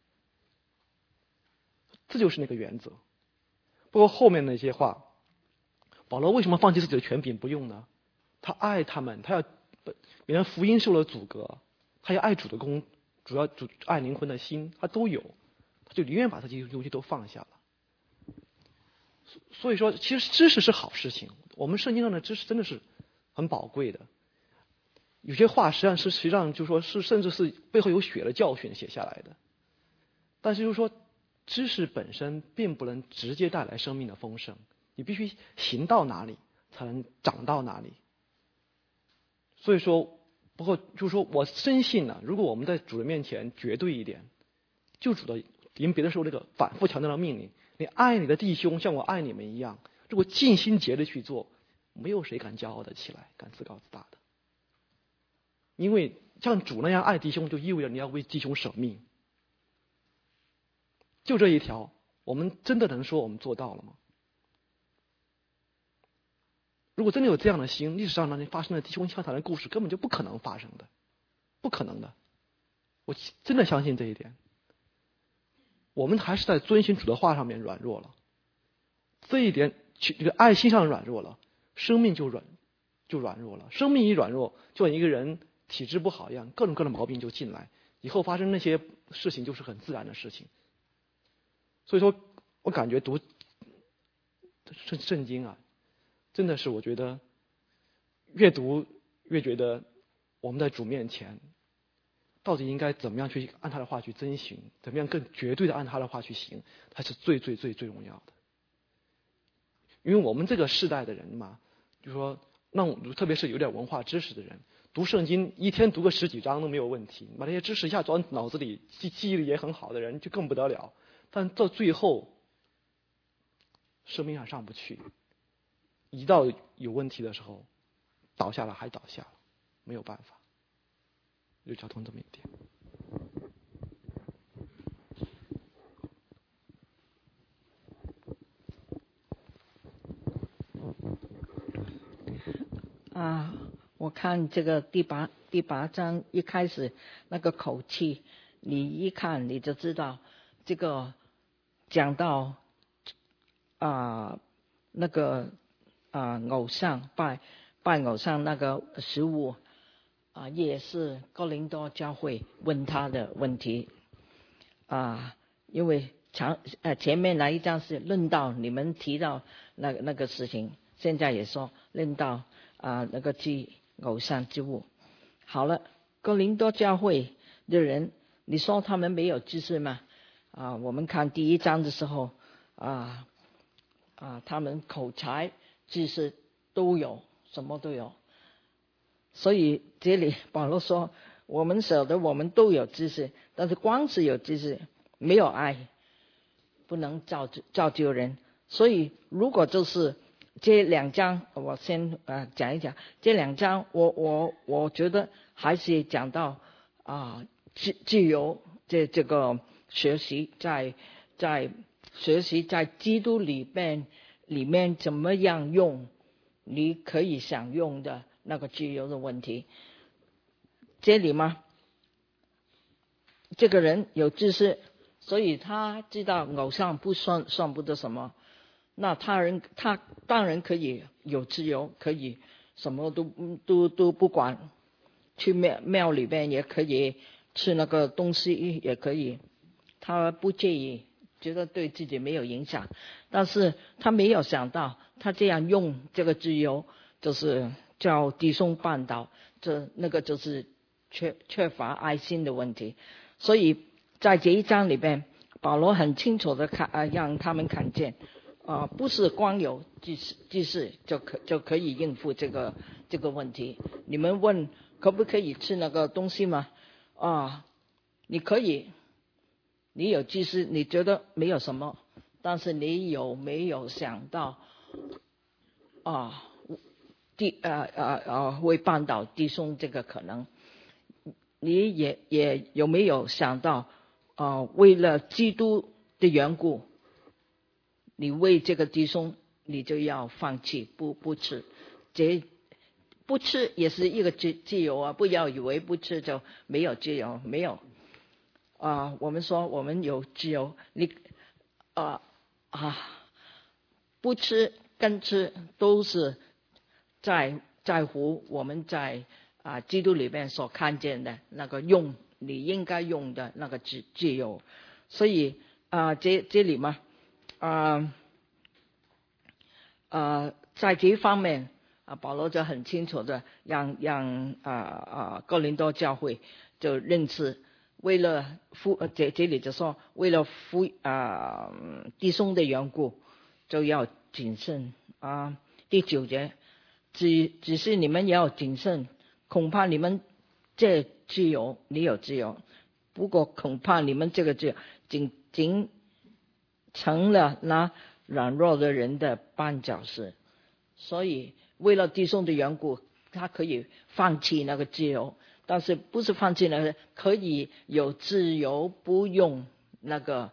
这就是那个原则。不过后面那些话，保罗为什么放弃自己的权柄不用呢？他爱他们，他要免得福音受了阻隔，他要爱主的功，主要主爱灵魂的心他都有，他就宁愿把这些东西都放下了。所以说其实知识是好事情，我们圣经上的知识真的是很宝贵的。有些话实际上是实际上就是说是甚至是背后有血的教训写下来的，但是就是说知识本身并不能直接带来生命的丰盛，你必须行到哪里才能长到哪里。所以说不过就是说我深信呢、啊，如果我们在主的面前绝对一点，就主的临别的时候那个反复强调的命令，你爱你的弟兄像我爱你们一样，如果尽心竭力去做，没有谁敢骄傲的起来，敢自高自大的。因为像主那样爱弟兄，就意味着你要为弟兄舍命。就这一条，我们真的能说我们做到了吗？如果真的有这样的心，历史上那发生的弟兄相残的故事根本就不可能发生的，不可能的。我真的相信这一点。我们还是在遵循主的话上面软弱了，这一点这个爱心上软弱了，生命就软就软弱了。生命一软弱，就像一个人体质不好一样，各种各样的毛病就进来，以后发生那些事情就是很自然的事情。所以说我感觉读圣圣经啊，真的是我觉得越读越觉得我们在主面前到底应该怎么样去按他的话去遵循，怎么样更绝对的按他的话去行，才是最最最最重要的。因为我们这个世代的人嘛，就说那我们特别是有点文化知识的人，读圣经一天读个十几章都没有问题，把那些知识一下装脑子里，记记忆力也很好的人就更不得了。但到最后生命上上不去，一到有问题的时候倒下了还倒下了，没有办法，就交通这么一点。 啊，我看这个第八第八章一开始那个口气，你一看你就知道这个讲到啊那个啊偶像拜拜偶像那个食物啊，也是哥林多教会问他的问题。 啊，因为长呃前面那一章是论到你们提到那个那个事情，现在也说论到啊那个祭偶像之物。好了，哥林多教会的人，你说他们没有知识吗？啊，我们看第一章的时候啊啊，他们口才知识都有，什么都有。所以这里保罗说，我们晓得我们都有知识，但是光是有知识没有爱，不能造就造就人。所以如果就是这两章，我先呃讲一讲这两章，我我我觉得还是讲到啊自自由这这个学习，在在学习在基督里面里面怎么样用你可以享用的那个自由的问题。这里吗？这个人有知识，所以他知道偶像不算算不得什么，那他人他当然可以有自由，可以什么都都都不管，去庙庙里边也可以吃那个东西也可以，他不介意，觉得对自己没有影响。但是他没有想到，他这样用这个自由，就是叫弟兄绊倒，这那个就是缺缺乏爱心的问题。所以在这一章里边，保罗很清楚的看，呃，让他们看见，啊、呃，不是光有知识知识就可就可以应付这个这个问题。你们问可不可以吃那个东西吗？啊，你可以，你有知识，你觉得没有什么，但是你有没有想到，啊，弟呃呃呃会绊倒弟兄这个可能？你也也有没有想到，呃，为了基督的缘故，你为这个弟兄，你就要放弃不不吃，这不吃也是一个自自由啊！不要以为不吃就没有自由，没有啊、呃！我们说我们有自由，你啊啊，不吃跟吃都是在在乎我们在。啊，基督里面所看见的那个用你应该用的那个自自由，所以啊，这这里嘛，啊啊，在这一方面啊，保罗就很清楚的让让啊啊哥林多教会就认识，为了夫这这里就说为了夫啊弟兄的缘故，就要谨慎啊。第九节，只只是你们也要谨慎。恐怕你们这自由，你有自由，不过恐怕你们这个自由仅仅成了那软弱的人的绊脚石。所以为了弟兄的缘故，他可以放弃那个自由，但是不是放弃那个，可以有自由，不用那个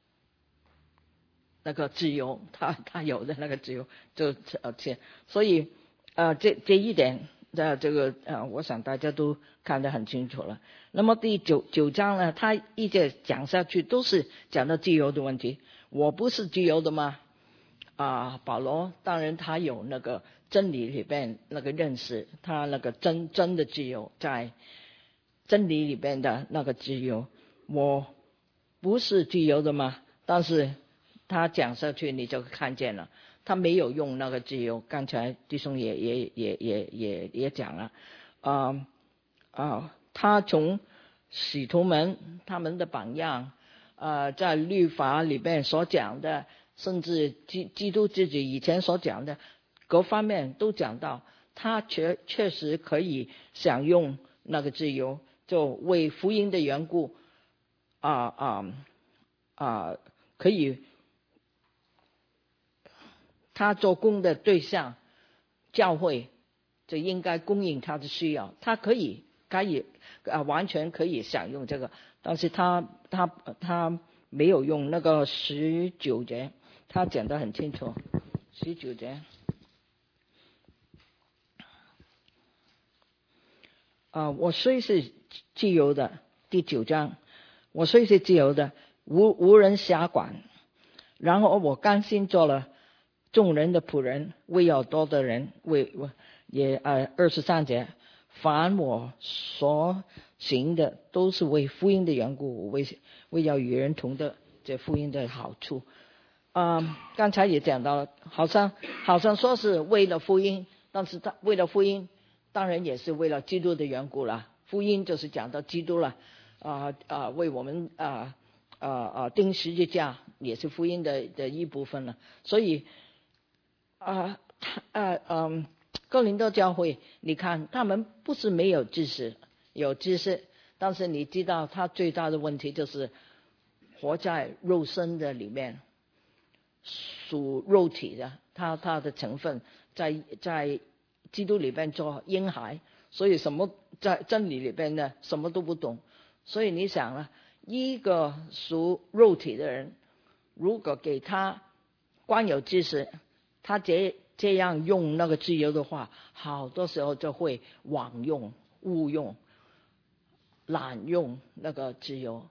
那个自由，他他有的那个自由就呃，所以呃这这一点。的这个呃，我想大家都看得很清楚了。那么第九九章呢，他一直讲下去都是讲到自由的问题。我不是自由的吗？啊，保罗当然他有那个真理里边那个认识，他那个真真的自由，在真理里边的那个自由。我不是自由的吗？但是他讲下去你就看见了。他没有用那个自由，刚才弟兄也也也也也也讲了，啊、呃、啊，他从使徒们他们的榜样，呃，在律法里边所讲的，甚至基基督自己以前所讲的，各方面都讲到，他确确实可以享用那个自由，就为福音的缘故，啊啊啊，可以。他做工的对象，教会就应该供应他的需要，他可以可以啊，完全可以享用这个，但是他他他没有用那个十九节，他讲得很清楚，十九节啊，我虽是自由的，第九章，我虽是自由的，无无人辖管，然后我甘心做了。众人的仆人，为要多的人，为也呃二十三节，凡我所行的，都是为福音的缘故，为为要与人同的这福音的好处。啊、呃，刚才也讲到了，好像好像说是为了福音，但是他为了福音，当然也是为了基督的缘故了。福音就是讲到基督了，啊、呃、啊、呃，为我们啊啊啊钉十字架也是福音的的一部分了。所以啊啊嗯，哥林多教会，你看他们不是没有知识，有知识，但是你知道他最大的问题就是活在肉身的里面。属肉体的，它它的成分在在基督里边做婴孩，所以什么在真理里边呢，什么都不懂。所以你想啊，一个属肉体的人，如果给他光有知识，他这这样用那个自由的话，好多时候就会妄用、误用、滥用那个自由。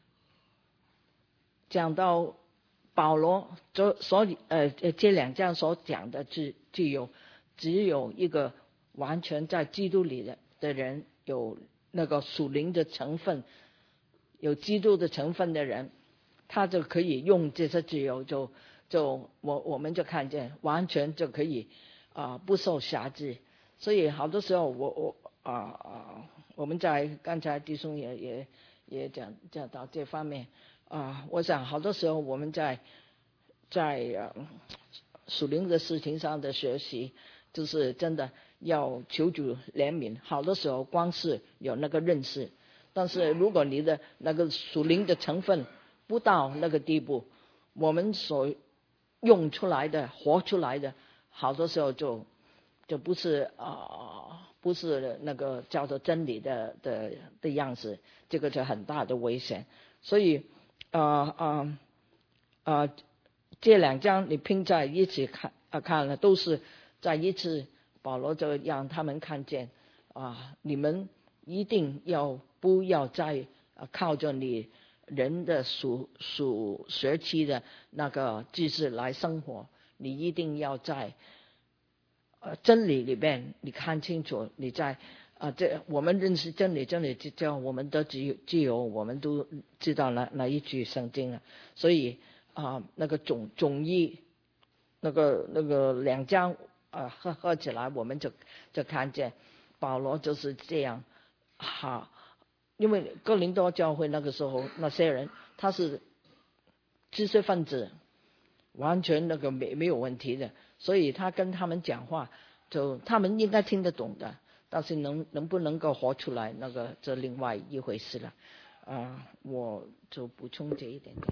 讲到保罗所所呃这两章所讲的自自由，只有一个完全在基督里的的人，有那个属灵的成分，有基督的成分的人，他就可以用这些自由，就就我我们就看见完全就可以啊、呃、不受辖制。所以好多时候我我啊啊我们在刚才弟兄也也也讲讲到这方面。啊、呃，我想好多时候我们在在呃属灵的事情上的学习，就是真的要求主怜悯。好多时候光是有那个认识，但是如果你的那个属灵的成分不到那个地步，我们所用出来的、活出来的，好多时候就就不是啊、呃，不是那个叫做真理的的的样子，这个就很大的危险。所以。啊啊啊！这两章你拼在一起看啊看了，都是在一次保罗就让他们看见啊，你们一定要不要再靠着你人的属属学期的那个知识来生活，你一定要在呃真理里面你看清楚，你在。啊，这我们认识真理，真理就叫我们的自由，自由我们都知道哪哪一句圣经了。所以啊，那个总总义，那个那个两章啊合合起来，我们就就看见保罗就是这样。好，因为哥林多教会那个时候那些人他是知识分子，完全那个没没有问题的，所以他跟他们讲话，就他们应该听得懂的。但是能能不能够活出来，那个这另外一回事了。啊、呃，我就补充这一点点。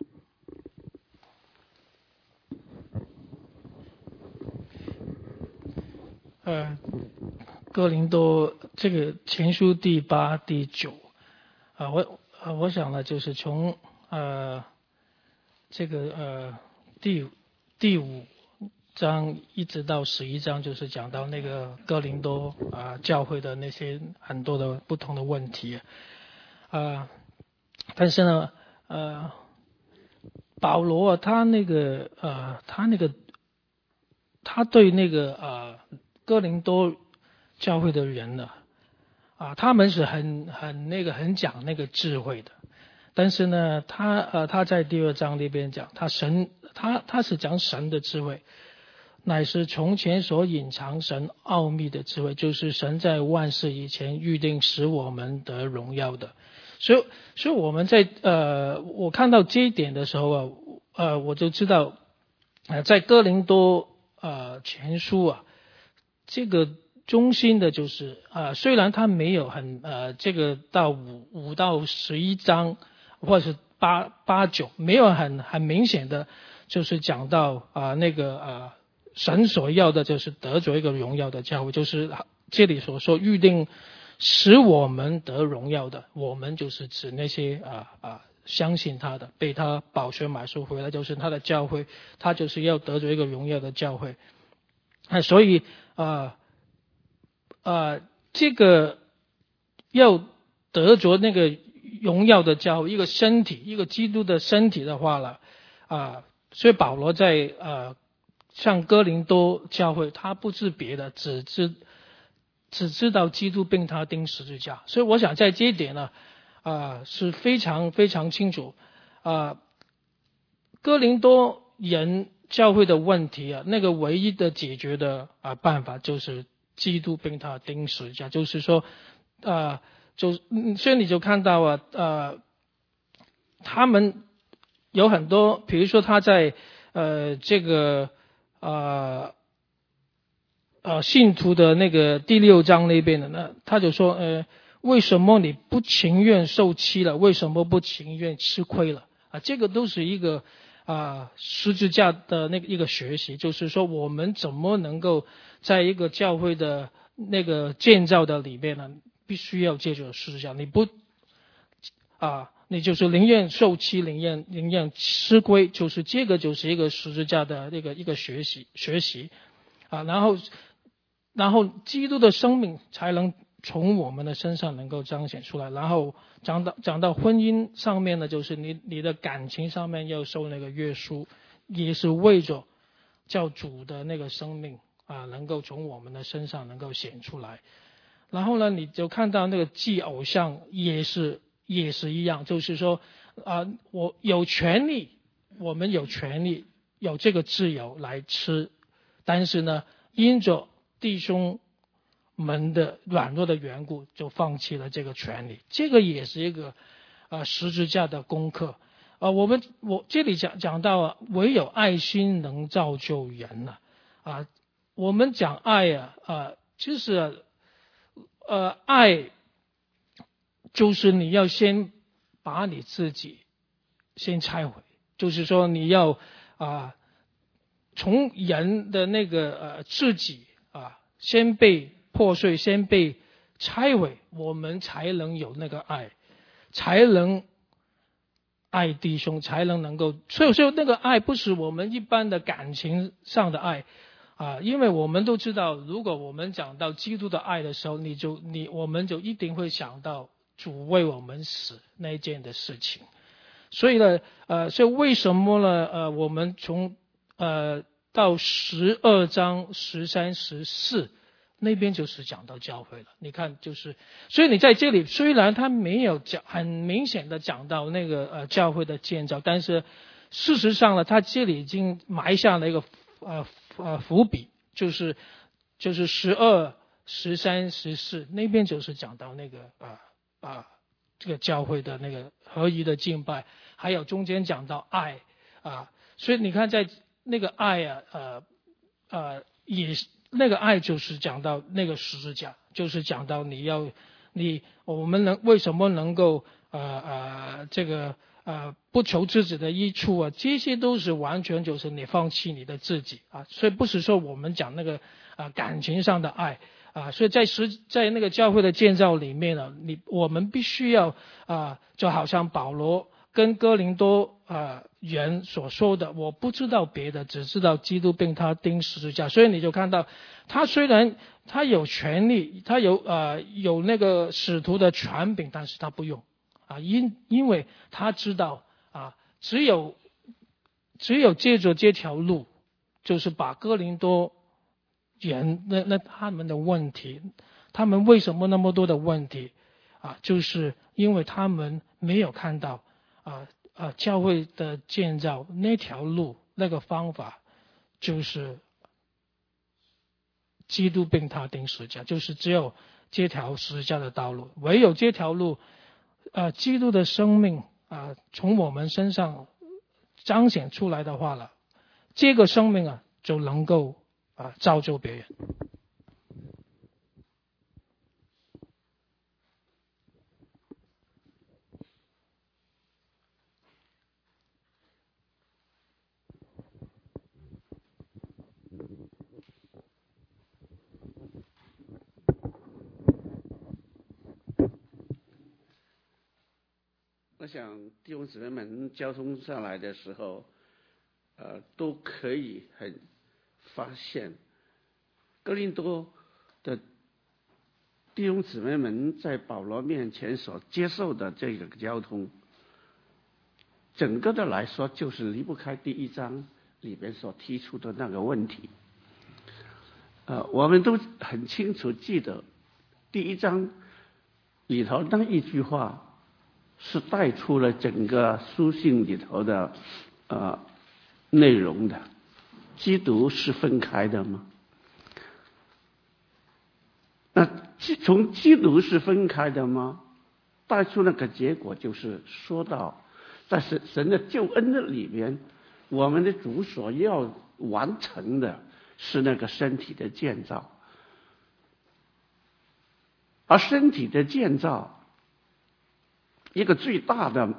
呃，哥林多这个前书第八、第九，啊、呃，我呃我想呢，就是从呃这个呃第第五。章一直到十一章，就是讲到那个哥林多啊、呃、教会的那些很多的不同的问题啊、呃，但是呢，呃，保罗他那个呃他那个他对那个呃哥林多教会的人呢啊、呃，他们是很很那个很讲那个智慧的，但是呢，他呃他在第二章那边讲，他神他他是讲神的智慧。乃是从前所隐藏神奥秘的智慧，就是神在万事以前预定使我们得荣耀的。所以，所以我们在呃，我看到这一点的时候啊，呃，我就知道，呃，在哥林多呃前书啊，这个中心的就是啊、呃，虽然他没有很呃这个到五五到十一章或者是八八九没有很很明显的，就是讲到啊、呃、那个啊。呃神所要的就是得着一个荣耀的教会，就是这里所说预定使我们得荣耀的，我们就是指那些啊啊相信他的，被他宝血买赎回来，就是他的教会，他就是要得着一个荣耀的教会。啊，所以啊啊这个要得着那个荣耀的教会，一个身体，一个基督的身体的话了啊，所以保罗在啊。像哥林多教会，他不是别的，只是只知道基督并他钉十字架。所以我想在这一点呢，啊、呃、是非常非常清楚啊、呃。哥林多人教会的问题啊，那个唯一的解决的啊、呃、办法就是基督并他钉十字架，就是说啊、呃，就所以你就看到啊呃，他们有很多，比如说他在呃这个呃呃信徒的那个第六章那边的，那他就说呃为什么你不情愿受欺了？为什么不情愿吃亏了？啊，这个都是一个啊十字架的那个一个学习，就是说我们怎么能够在一个教会的那个建造的里面呢，必须要借着十字架，你不啊。你就是宁愿受欺，宁愿宁愿吃亏，就是这个就是一个十字架的一个一个学习学习啊，然后然后基督的生命才能从我们的身上能够彰显出来。然后讲到讲到婚姻上面呢，就是你你的感情上面要受那个约束，也是为着叫主的那个生命啊，能够从我们的身上能够显出来。然后呢，你就看到那个祭偶像也是。也是一样，就是说啊、呃，我有权利，我们有权利有这个自由来吃，但是呢，因着弟兄们的软弱的缘故，就放弃了这个权利。这个也是一个啊、呃、十字架的功课啊、呃。我们我这里讲讲到啊，唯有爱心能造就人呐啊、呃。我们讲爱啊啊、呃，就是呃爱。就是你要先把你自己先拆毁，就是说你要啊、呃、从人的那个呃自己啊先被破碎，先被拆毁，我们才能有那个爱，才能爱弟兄，才能能够，所以说那个爱不是我们一般的感情上的爱啊，因为我们都知道，如果我们讲到基督的爱的时候，你就你我们就一定会想到主为我们死那一件的事情。所以呢，呃，所以为什么呢？呃，我们从呃到十二章十三、十四那边就是讲到教会了。你看，就是所以你在这里虽然他没有讲很明显的讲到那个呃教会的建造，但是事实上呢，他这里已经埋下了一个呃呃伏笔，就是就是十二、十三、十四那边就是讲到那个啊。呃啊，这个教会的那个合一的敬拜，还有中间讲到爱啊，所以你看在那个爱啊，呃呃，也那个爱就是讲到那个十字架，就是讲到你要你我们能为什么能够呃呃这个呃不求自己的益处啊，这些都是完全就是你放弃你的自己啊，所以不是说我们讲那个啊感情上的爱。啊，所以在实在那个教会的建造里面呢，你我们必须要啊，就好像保罗跟哥林多啊人所说的，我不知道别的，只知道基督并他钉十字架。所以你就看到，他虽然他有权利，他有呃有那个使徒的权柄，但是他不用啊，因因为他知道啊，只有只有借着这条路，就是把哥林多人那那他们的问题，他们为什么那么多的问题啊？就是因为他们没有看到啊啊教会的建造那条路那个方法，就是基督并他钉十字架，就是只有这条十字架的道路，唯有这条路，啊基督的生命啊从我们身上彰显出来的话了，这个生命啊就能够。啊，造就别人。 我想弟兄姊妹们交通上来的时候，呃，都可以很发现，哥林多的弟兄姊妹们在保罗面前所接受的这个交通，整个的来说就是离不开第一章里边所提出的那个问题。呃，我们都很清楚记得， 第一章里头那一句话是带出了整个书信里头的呃内容的。基督是分开的吗？那从基督是分开的吗？带出那个结果就是说到，在神神的救恩的里边，我们的主所要完成的是那个身体的建造，而身体的建造一个最大的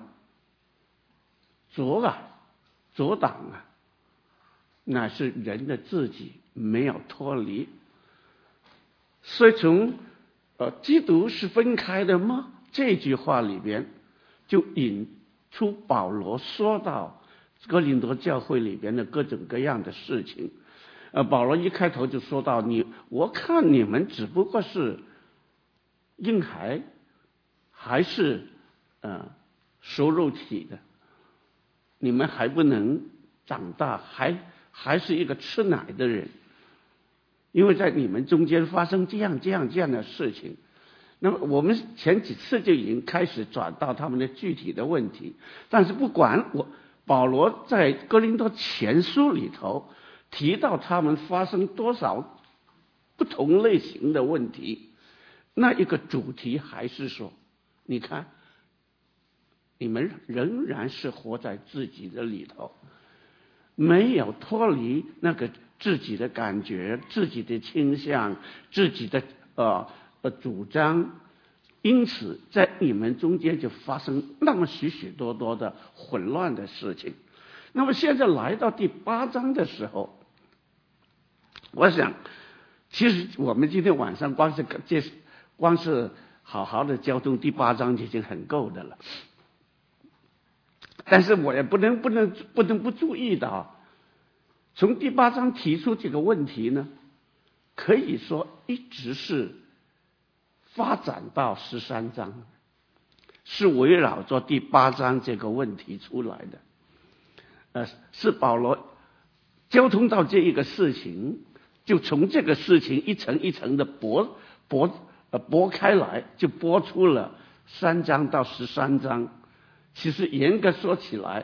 阻碍阻挡啊，乃是人的自己没有脱离。所以从呃基督是分开的吗这句话里边就引出保罗说到哥林多教会里边的各种各样的事情。呃保罗一开头就说到，你我看你们只不过是婴孩，还是呃属肉体的，你们还不能长大，还还是一个吃奶的人，因为在你们中间发生这样这样这样的事情。那么我们前几次就已经开始转到他们的具体的问题，但是不管我保罗在哥林多前书里头提到他们发生多少不同类型的问题，那一个主题还是说，你看你们仍然是活在自己的里头，没有脱离那个自己的感觉、自己的倾向、自己的呃呃主张，因此在你们中间就发生那么许许多多的混乱的事情。那么现在来到第八章的时候，我想其实我们今天晚上光是这光是好好的交通第八章就已经很够的了，但是我也不能不能不能不注意到，从第八章提出这个问题呢，可以说一直是发展到十三章，是围绕着第八章这个问题出来的。呃，是保罗交通到这一个事情，就从这个事情一层一层的剥剥呃剥开来，就剥出了三章到十三章。其实严格说起来，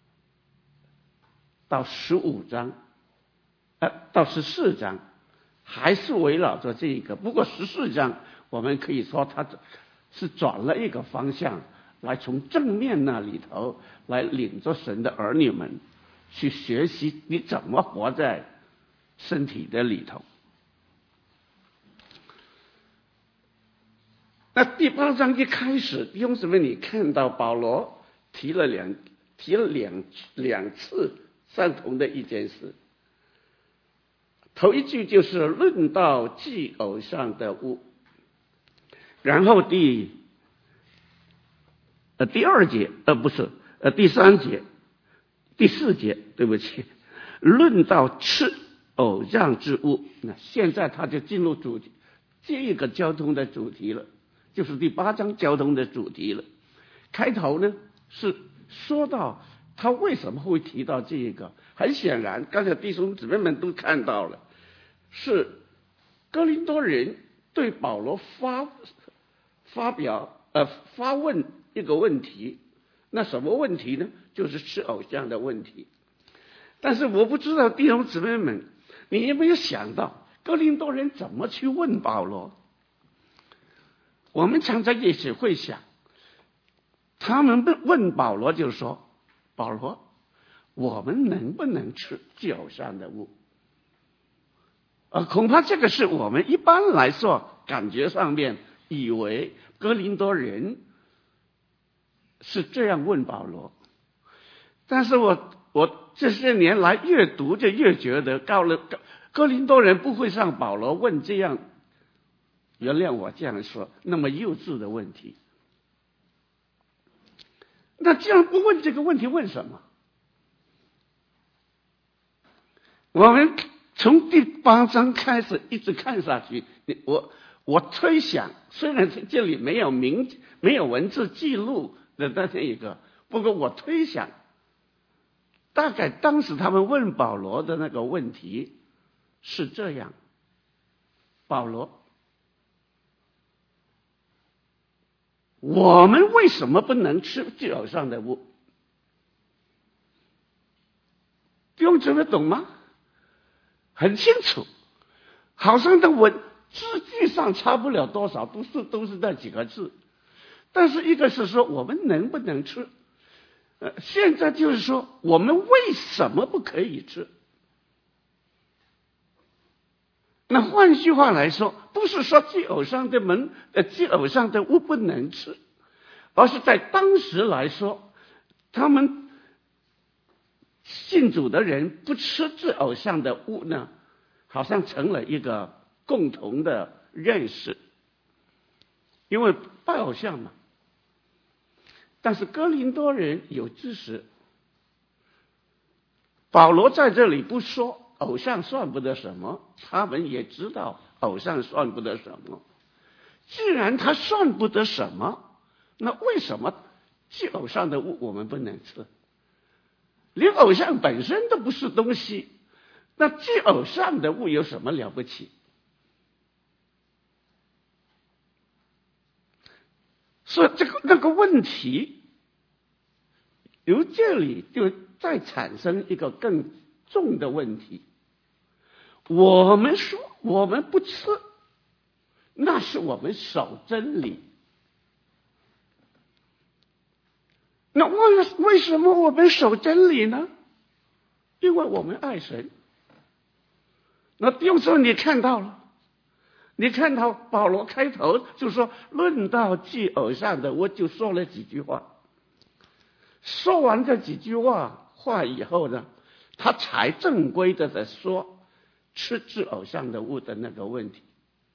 到十五章，呃，到十四章，还是围绕着这一个。不过十四章，我们可以说它是转了一个方向，来从正面那里头来领着神的儿女们去学习你怎么活在身体的里头。那第八章一开始，弟兄姊妹，你看到保罗提了两提了两两次相同的一件事。头一句就是论到祭偶像的物，然后第呃第二节呃不是呃第三节第四节对不起，论到吃偶像之物。那现在他就进入主题，这个交通的主题了，就是第八章交通的主题了。开头呢是说到他为什么会提到这个，很显然刚才弟兄姊妹们都看到了，是哥林多人对保罗发发表呃发问一个问题。那什么问题呢？就是吃偶像的问题。但是我不知道弟兄姊妹们，你有没有想到哥林多人怎么去问保罗？我们常常也许会想，他们问保罗就是说，保罗，我们能不能吃祭偶像的物？呃，恐怕这个是我们一般来说感觉上面以为哥林多人是这样问保罗。但是我我这些年来越读就越觉得，高了哥林多人不会像保罗问这样，原谅我这样说，那么幼稚的问题。那既然不问这个问题，问什么？我们从第八章开始一直看下去，我我推想，虽然这里没有明没有文字记录的那一个，不过我推想，大概当时他们问保罗的那个问题是这样：保罗， 我们为什么不能吃祭偶像的物？弟兄姊妹懂吗？很清楚，好像的文字句上差不了多少，都是都是那几个字。但是一个是说我们能不能吃，呃，现在就是说我们为什么不可以吃？那换句话来说，不是说祭偶像的门呃祭偶像的物不能吃，而是在当时来说，他们信主的人不吃祭偶像的物呢，好像成了一个共同的认识，因为拜偶像嘛。但是哥林多人有知识，保罗在这里不说偶像算不得什么，他们也知道偶像算不得什么。既然他算不得什么，那为什么祭偶像的物我们不能吃？连偶像本身都不是东西，那祭偶像的物有什么了不起？所以这个那个问题由这里就再产生一个更重的问题。我们说我们不吃，那是我们守真理。那为为什么我们守真理呢？因为我们爱神。那弟兄姊妹，你看到了，你看到保罗开头就说论到祭偶像的，我就说了几句话。说完这几句话话以后呢，他才正规的在说吃祭偶像的物的那个问题。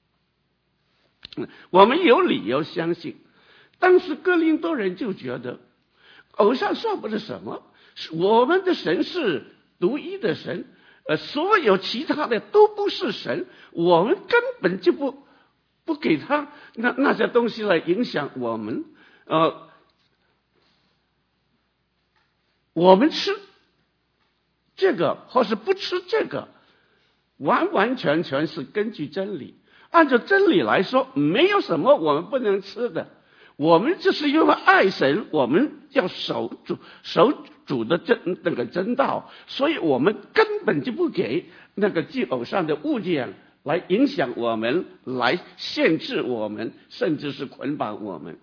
我们有理由相信，当时哥林多人就觉得偶像算不得什么，我们的神是独一的神，呃，所有其他的都不是神，我们根本就不不给他那那些东西来影响我们，呃，我们吃这个或是不吃这个，完完全全是根据真理。按照真理来说，没有什么我们不能吃的。我们就是因为爱神，我们要守主守主的真那个真道，所以我们根本就不给那个祭偶像的物件来影响我们，来限制我们，甚至是捆绑我们。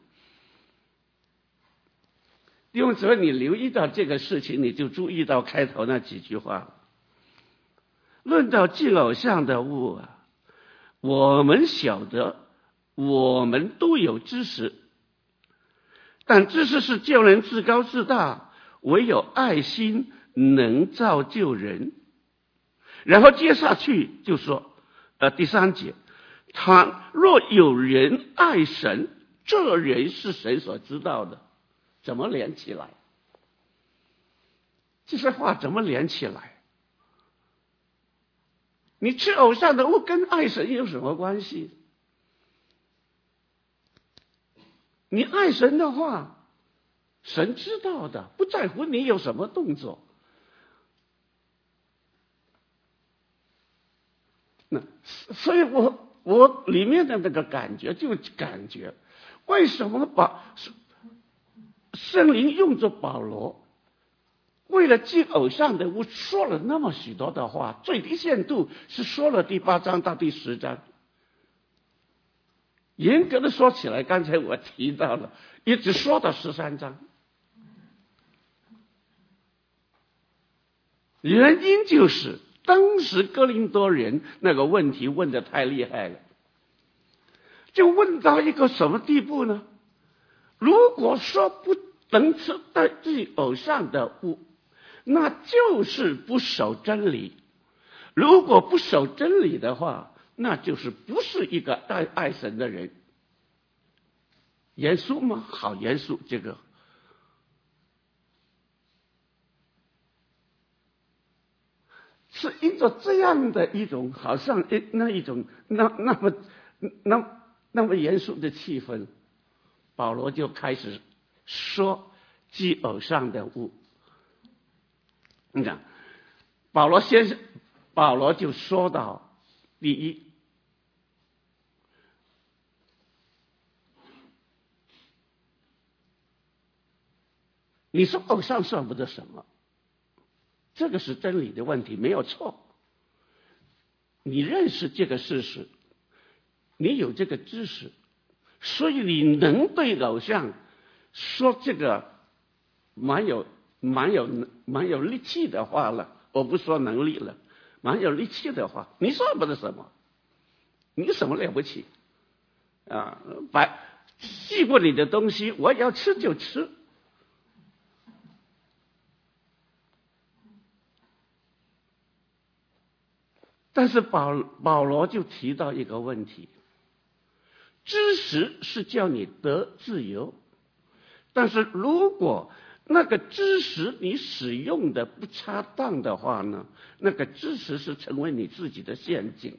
因为只要你留意到这个事情，你就注意到开头那几句话。论到祭偶像的物啊，我们晓得，我们都有知识。但知识是叫人自高自大，唯有爱心能造就人。然后接下去就说，呃，第三节，他若有人爱神，这人是神所知道的。怎么连起来？这些话怎么连起来？你吃偶像的物跟爱神有什么关系？你爱神的话，神知道的，不在乎你有什么动作。那所以我我里面的那个感觉就感觉，为什么把圣灵用着保罗，为了祭偶像的物说了那么许多的话，最低限度是说了第八章到第十章。严格的说起来，刚才我提到了，一直说到十三章。原因就是当时哥林多人那个问题问得太厉害了，就问到一个什么地步呢？如果说不能吃祭偶像的物，那就是不守真理。如果不守真理的话，那就是不是一个爱爱神的人。严肃吗？好严肃，这个是因着这样的一种好像一那一种那那么那那么严肃的气氛，保罗就开始说祭偶像的物。你看，保罗先生，保罗就说到第一， 你说偶像算不得什么，这个是真理的问题，没有错。你认识这个事实，你有这个知识，所以你能对偶像说这个蛮有蛮有蛮有力气的话了，我不说能力了，蛮有力气的话，你算不得什么，你什么了不起啊？把寄过你的东西，我要吃就吃。但是保保罗就提到一个问题，知识是叫你得自由，但是如果那个知识你使用的不恰当的话呢，那个知识是成为你自己的陷阱。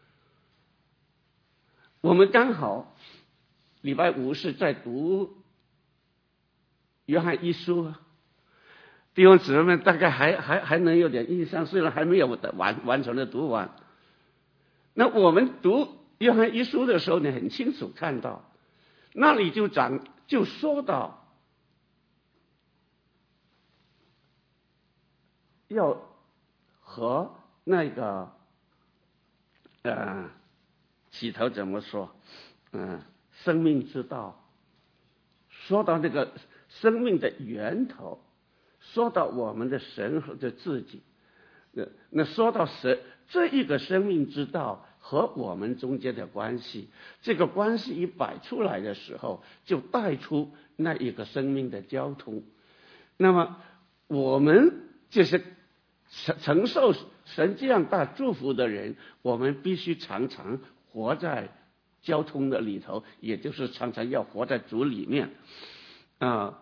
我们刚好礼拜五是在读约翰一书啊，弟兄姊妹们大概还还还能有点印象，虽然还没有完完全的读完。那我们读约翰一书的时候呢，很清楚看到，那里就讲就说到要和那个呃起头怎么说，嗯、呃，生命之道，说到那个生命的源头。说到我们的神和的自己，那那说到神这一个生命之道和我们中间的关系，这个关系一摆出来的时候，就带出那一个生命的交通。那么我们就是承承受神这样大祝福的人，我们必须常常活在交通的里头，也就是常常要活在主里面啊。呃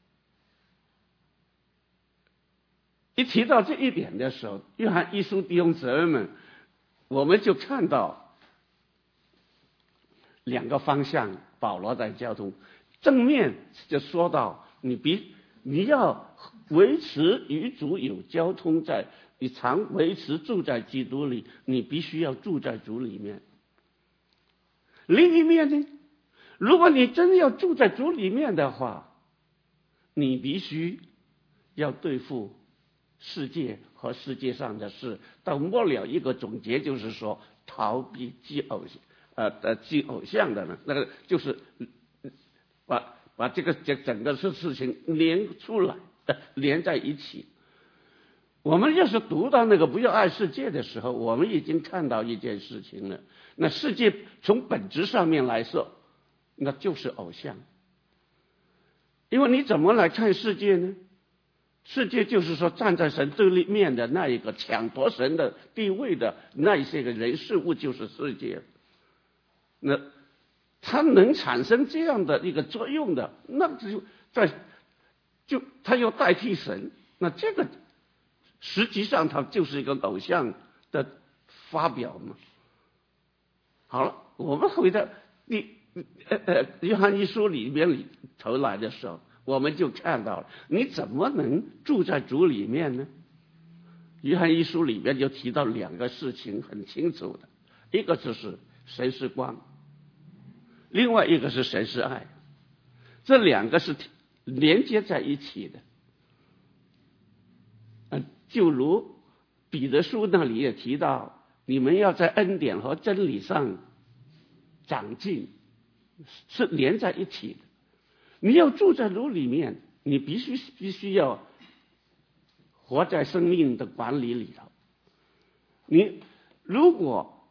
一提到这一点的时候，约翰一书弟兄姊妹们，我们就看到两个方向，保罗在交通。正面就说到你必你要维持与主有交通在，你常维持住在基督里，你必须要住在主里面。另一面呢，如果你真要住在主里面的话，你必须要对付世界和世界上的事，到末了一个总结就是说，逃避祭偶像，呃呃祭偶像的呢，那个就是把把这个这整个事事情连出来，呃，连在一起。我们要是读到那个不要爱世界的时候，我们已经看到一件事情了。那世界从本质上面来说，那就是偶像。因为你怎么来看世界呢？世界就是说站在神对立面的那一个抢夺神的地位的那一些个人事物就是世界。那它能产生这样的一个作用的，那就在就它要代替神，那这个实际上它就是一个偶像的发表嘛。好了，我们回到第呃呃约翰一书里面里头来的时候，我们就看到了，你怎么能住在主里面呢？约翰一书里面就提到两个事情很清楚的，一个就是神是光，另外一个是神是爱，这两个是连接在一起的。呃，就如彼得书那里也提到，你们要在恩典和真理上长进，是连在一起的。你要住在主里面，你必须必须要活在生命的管理里头。你如果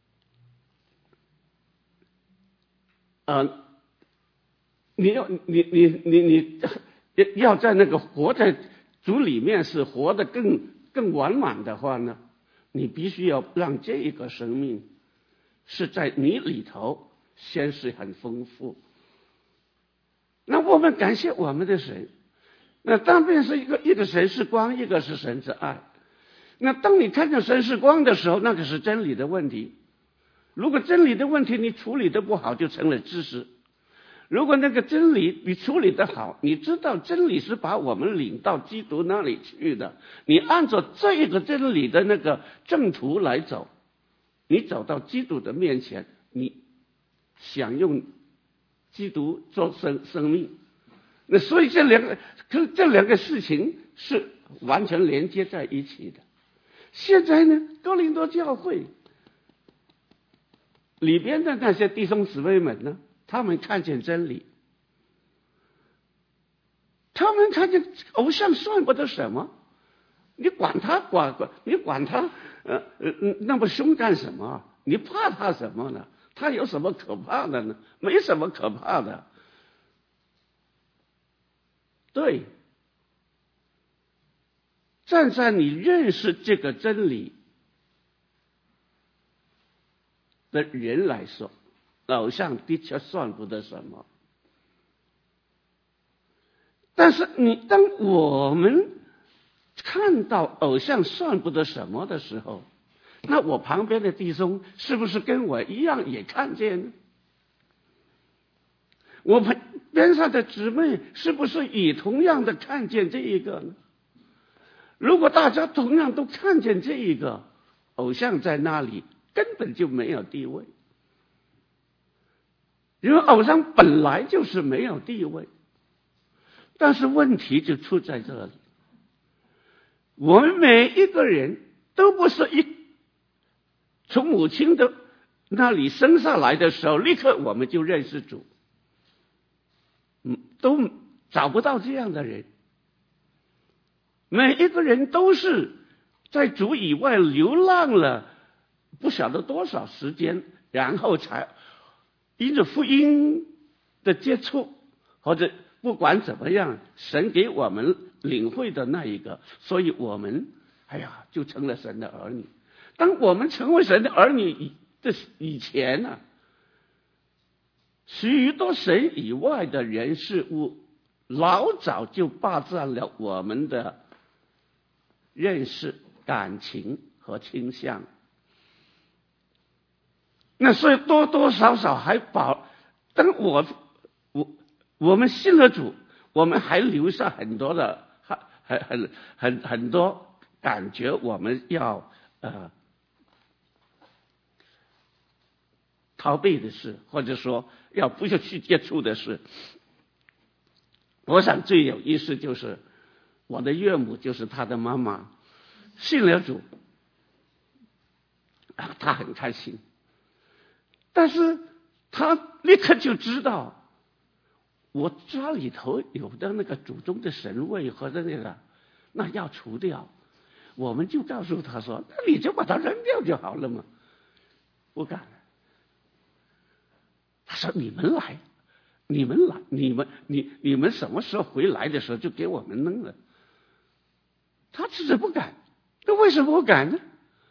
呃，你要你你你你要在那个活在主里面是活得更更完满的话呢，你必须要让这一个生命是在你里头先是很丰富。那我们感谢我们的神，那当然是一个一个神是光，一个是神是爱。那当你看见神是光的时候，那个是真理的问题。如果真理的问题你处理的不好，就成了知识。如果那个真理你处理的好，你知道真理是把我们领到基督那里去的，你按照这个真理的那个正途来走，你走到基督的面前，你享用基督做生生命， 那所以这两个，可这两个事情是完全连接在一起的。现在呢，哥林多教会里边的那些弟兄姊妹们呢，他们看见真理，他们看见偶像算不得什么，你管他管管，你管他呃呃那么凶干什么？你怕他什么呢？他有什么可怕的呢？没什么可怕的。对，站在你认识这个真理的人来说，偶像的确算不得什么。但是你当我们看到偶像算不得什么的时候，那我旁边的弟兄是不是跟我一样也看见呢？我们边上的姊妹是不是也同样的看见这一个呢？如果大家同样都看见这一个，偶像在那里根本就没有地位，因为偶像本来就是没有地位。但是问题就出在这里，我们每一个人都不是一从母亲的那里生下来的时候，立刻我们就认识主，嗯，都找不到这样的人。每一个人都是在主以外流浪了不晓得多少时间，然后才因着福音的接触，或者不管怎么样，神给我们领会的那一个，所以我们哎呀就成了神的儿女。当我们成为神的儿女的以前呢、啊，许多神以外的人事物老早就霸占了我们的认识、感情和倾向。那所以多多少少还保，当我我我们信了主，我们还留下很多的很很很很多感觉，我们要呃逃避的事，或者说要不要去接触的事。我想最有意思就是我的岳母，就是他的妈妈，信了主，啊，他很开心，但是他立刻就知道我家里头有的那个祖宗的神位和那个那要除掉，我们就告诉他说，那你就把它扔掉就好了嘛。不敢。他说你们来，你们来，你们你你们什么时候回来的时候就给我们弄了。他自己不敢，那为什么不敢呢？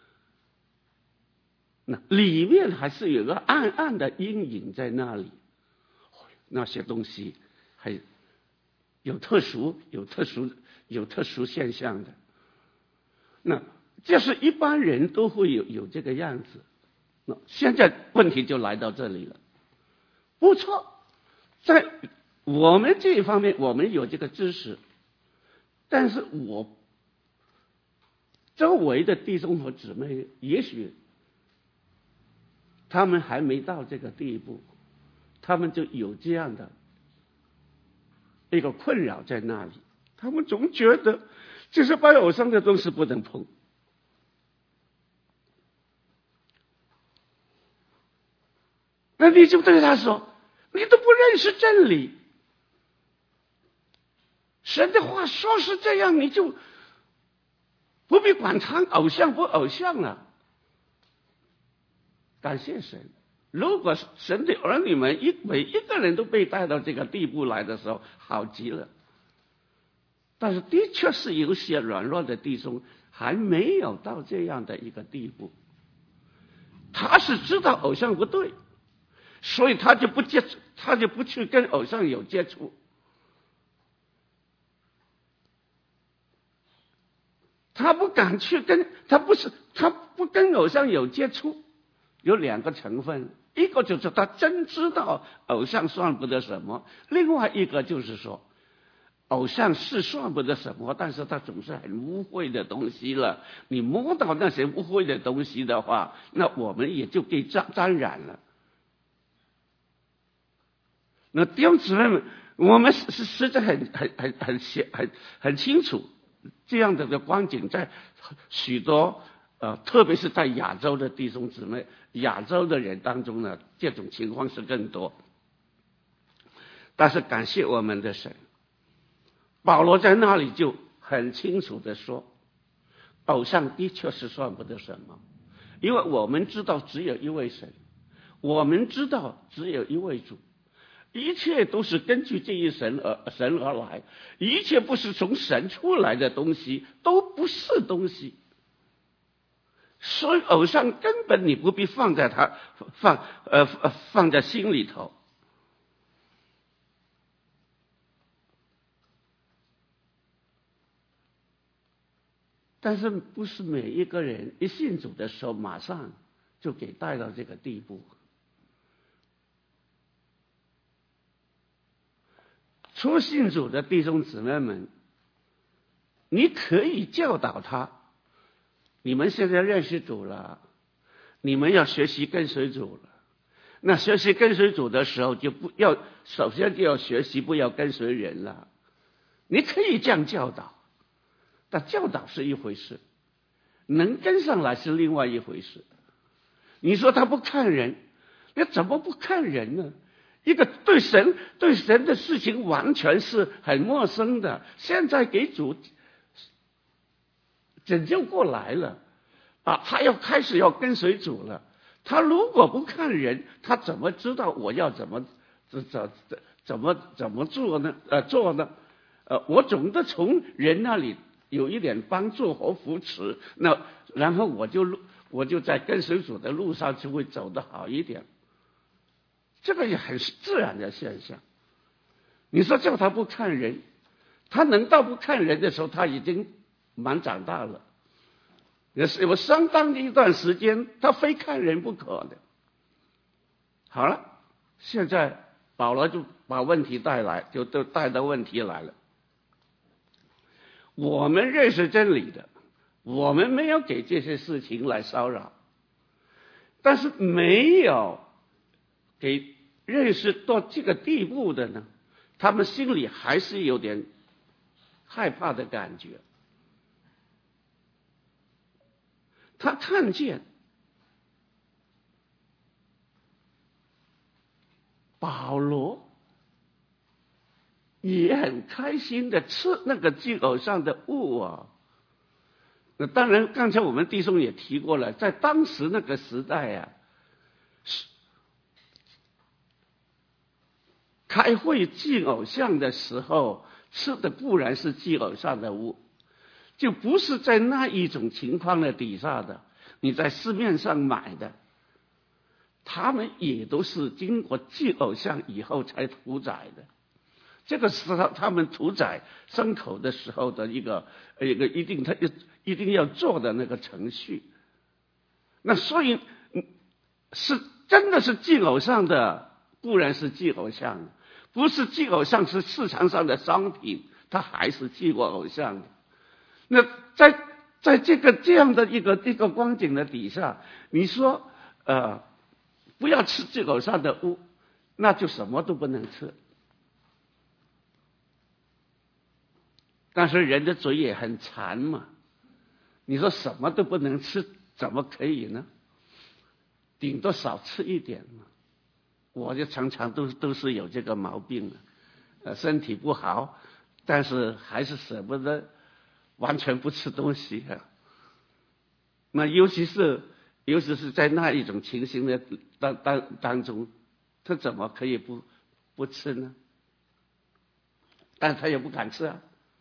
那里面还是有个暗暗的阴影在那里，那些东西还有特殊、有特殊、有特殊现象的。那这是一般人都会有有这个样子。那现在问题就来到这里了。不错，在我们这一方面我们有这个知识，但是我周围的弟兄和姊妹也许他们还没到这个地步，他们就有这样的一个困扰在那里，他们总觉得就是拜偶像的东西不能碰。那你就对他说，你都不认识真理，神的话说是这样，你就不必管他偶像不偶像了。感谢神，如果神的儿女们一每一个人都被带到这个地步来的时候，好极了。但是的确是有些软弱的弟兄还没有到这样的一个地步，他是知道偶像不对，所以他就不接触，他就不去跟偶像有接触。他不敢去跟，他不是他不跟偶像有接触，有两个成分，一个就是他真知道偶像算不得什么，另外一个就是说，偶像是算不得什么，但是它总是很污秽的东西了。你摸到那些污秽的东西的话，那我们也就被沾沾染了。 那弟兄姊妹们，我们是实在很很很很很很清楚，这样的的光景在许多呃，特别是在亚洲的弟兄姊妹、亚洲的人当中呢，这种情况是更多。但是感谢我们的神，保罗在那里就很清楚的说，偶像的确是算不得什么，因为我们知道只有一位神，我们知道只有一位主，一切都是根据这一神而神而来，一切不是从神出来的东西都不是东西，所以偶像根本你不必放在他放呃放在心里头。但是不是每一个人一信主的时候马上就给带到这个地步。初信主的弟兄姊妹们，你可以教导他，你们现在认识主了，你们要学习跟随主了。那学习跟随主的时候，就不要首先就要学习不要跟随人了。你可以这样教导，但教导是一回事，能跟上来是另外一回事。你说他不看人，你怎么不看人呢？一个对神对神的事情完全是很陌生的，现在给主拯救过来了啊，他要开始要跟随主了。他如果不看人，他怎么知道我要怎么怎怎怎么怎么做呢？呃，做呢？呃，我总得从人那里有一点帮助和扶持，那然后我就我就在跟随主的路上就会走得好一点。这个也很自然的现象。你说叫他不看人，他能到不看人的时候，他已经蛮长大了。也是有相当的一段时间，他非看人不可的。好了，现在保罗就把问题带来，就都带到问题来了。我们认识真理的，我们没有给这些事情来骚扰，但是没有给认识到这个地步的呢，他们心里还是有点害怕的感觉。他看见保罗也很开心的吃那个祭偶像的物啊。那当然，刚才我们弟兄也提过了，在当时那个时代啊，开会祭偶像的时候吃的固然是祭偶像的物，就不是在那一种情况的底下的，你在市面上买的，他们也都是经过祭偶像以后才屠宰的。这个是他们屠宰牲口的时候的一个一个一定他一定要做的那个程序。那所以是真的是祭偶像的，固然是祭偶像的，不是祭偶像是市场上的商品，它还是祭过偶像的。那在在这个这样的一个一个光景的底下，你说呃不要吃祭偶像的物，那就什么都不能吃。但是人的嘴也很馋嘛，你说什么都不能吃，怎么可以呢？顶多少吃一点嘛。我就常常都都是有这个毛病的，呃，身体不好，但是还是舍不得完全不吃东西啊。那尤其是尤其是在那一种情形的当当当中，他怎么可以不不吃呢？但他也不敢吃啊。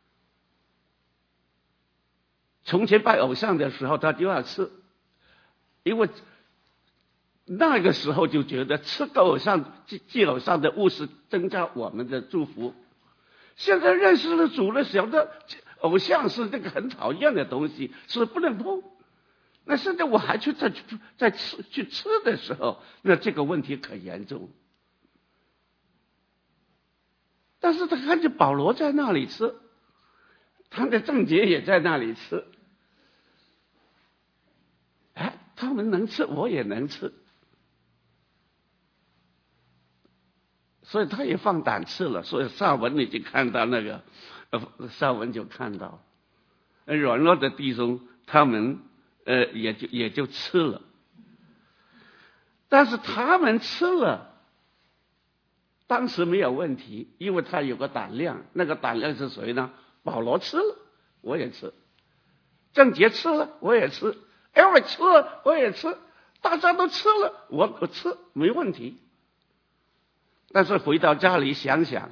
从前拜偶像的时候，他就要吃，因为那个时候就觉得吃个偶像祭祭偶像的物是增加我们的祝福。现在认识了主了，晓得偶像是这个很讨厌的东西，是不能碰。那现在我还去再再吃去吃的时候，那这个问题可严重。但是他看见保罗在那里吃，他的正节也在那里吃，哎，他们能吃，我也能吃。 所以他也放胆吃了。所以上文你就看到那个，呃，上文就看到，呃，软弱的弟兄他们呃也就也就吃了，但是他们吃了。当时没有问题，因为他有个胆量，那个胆量是谁呢？保罗吃了，我也吃；郑杰吃了，我也吃；艾瑞吃了，我也吃。大家都吃了，我我吃没问题。但是回到家里想想，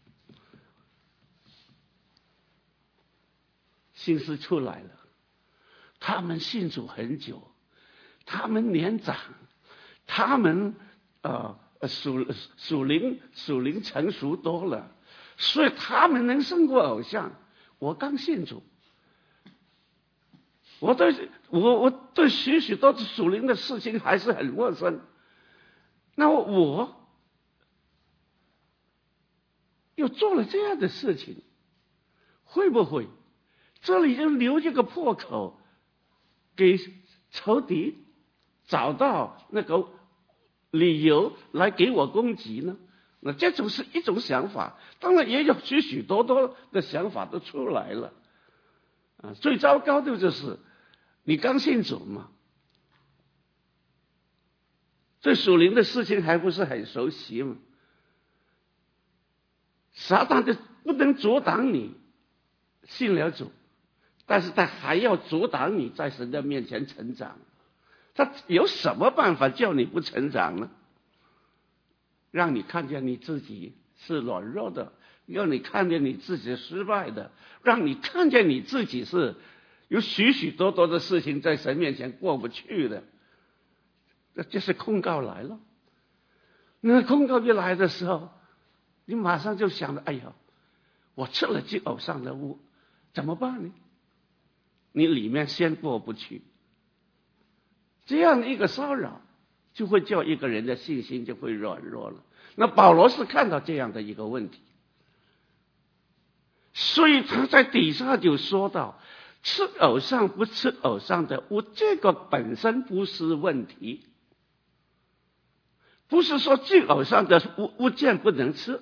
心思出来了。他们信主很久，他们年长，他们呃。属属灵属灵成熟多了，所以他们能胜过偶像。我刚信主，我对我我对许许多属灵的事情还是很陌生。那我又做了这样的事情，会不会这里就留一个破口，给仇敌找到那个理由来给我攻击呢？那这种是一种想法，当然也有许许多多的想法都出来了。啊，最糟糕的就是你刚信主嘛，对属灵的事情还不是很熟悉嘛，撒旦就不能阻挡你信了主，但是他还要阻挡你在神的面前成长。他有什么办法叫你不成长呢？让你看见你自己是软弱的，让你看见你自己是失败的，让你看见你自己是有许许多多的事情在神面前过不去的。这就是控告来了。那控告一来的时候，你马上就想着，哎呀，我吃了这偶像的物，怎么办呢？你里面先过不去。这样的一个骚扰，就会叫一个人的信心就会软弱了。那保罗是看到这样的一个问题，所以他在底下就说到，吃偶像不吃偶像的物，这个本身不是问题，不是说祭偶像的物物件不能吃。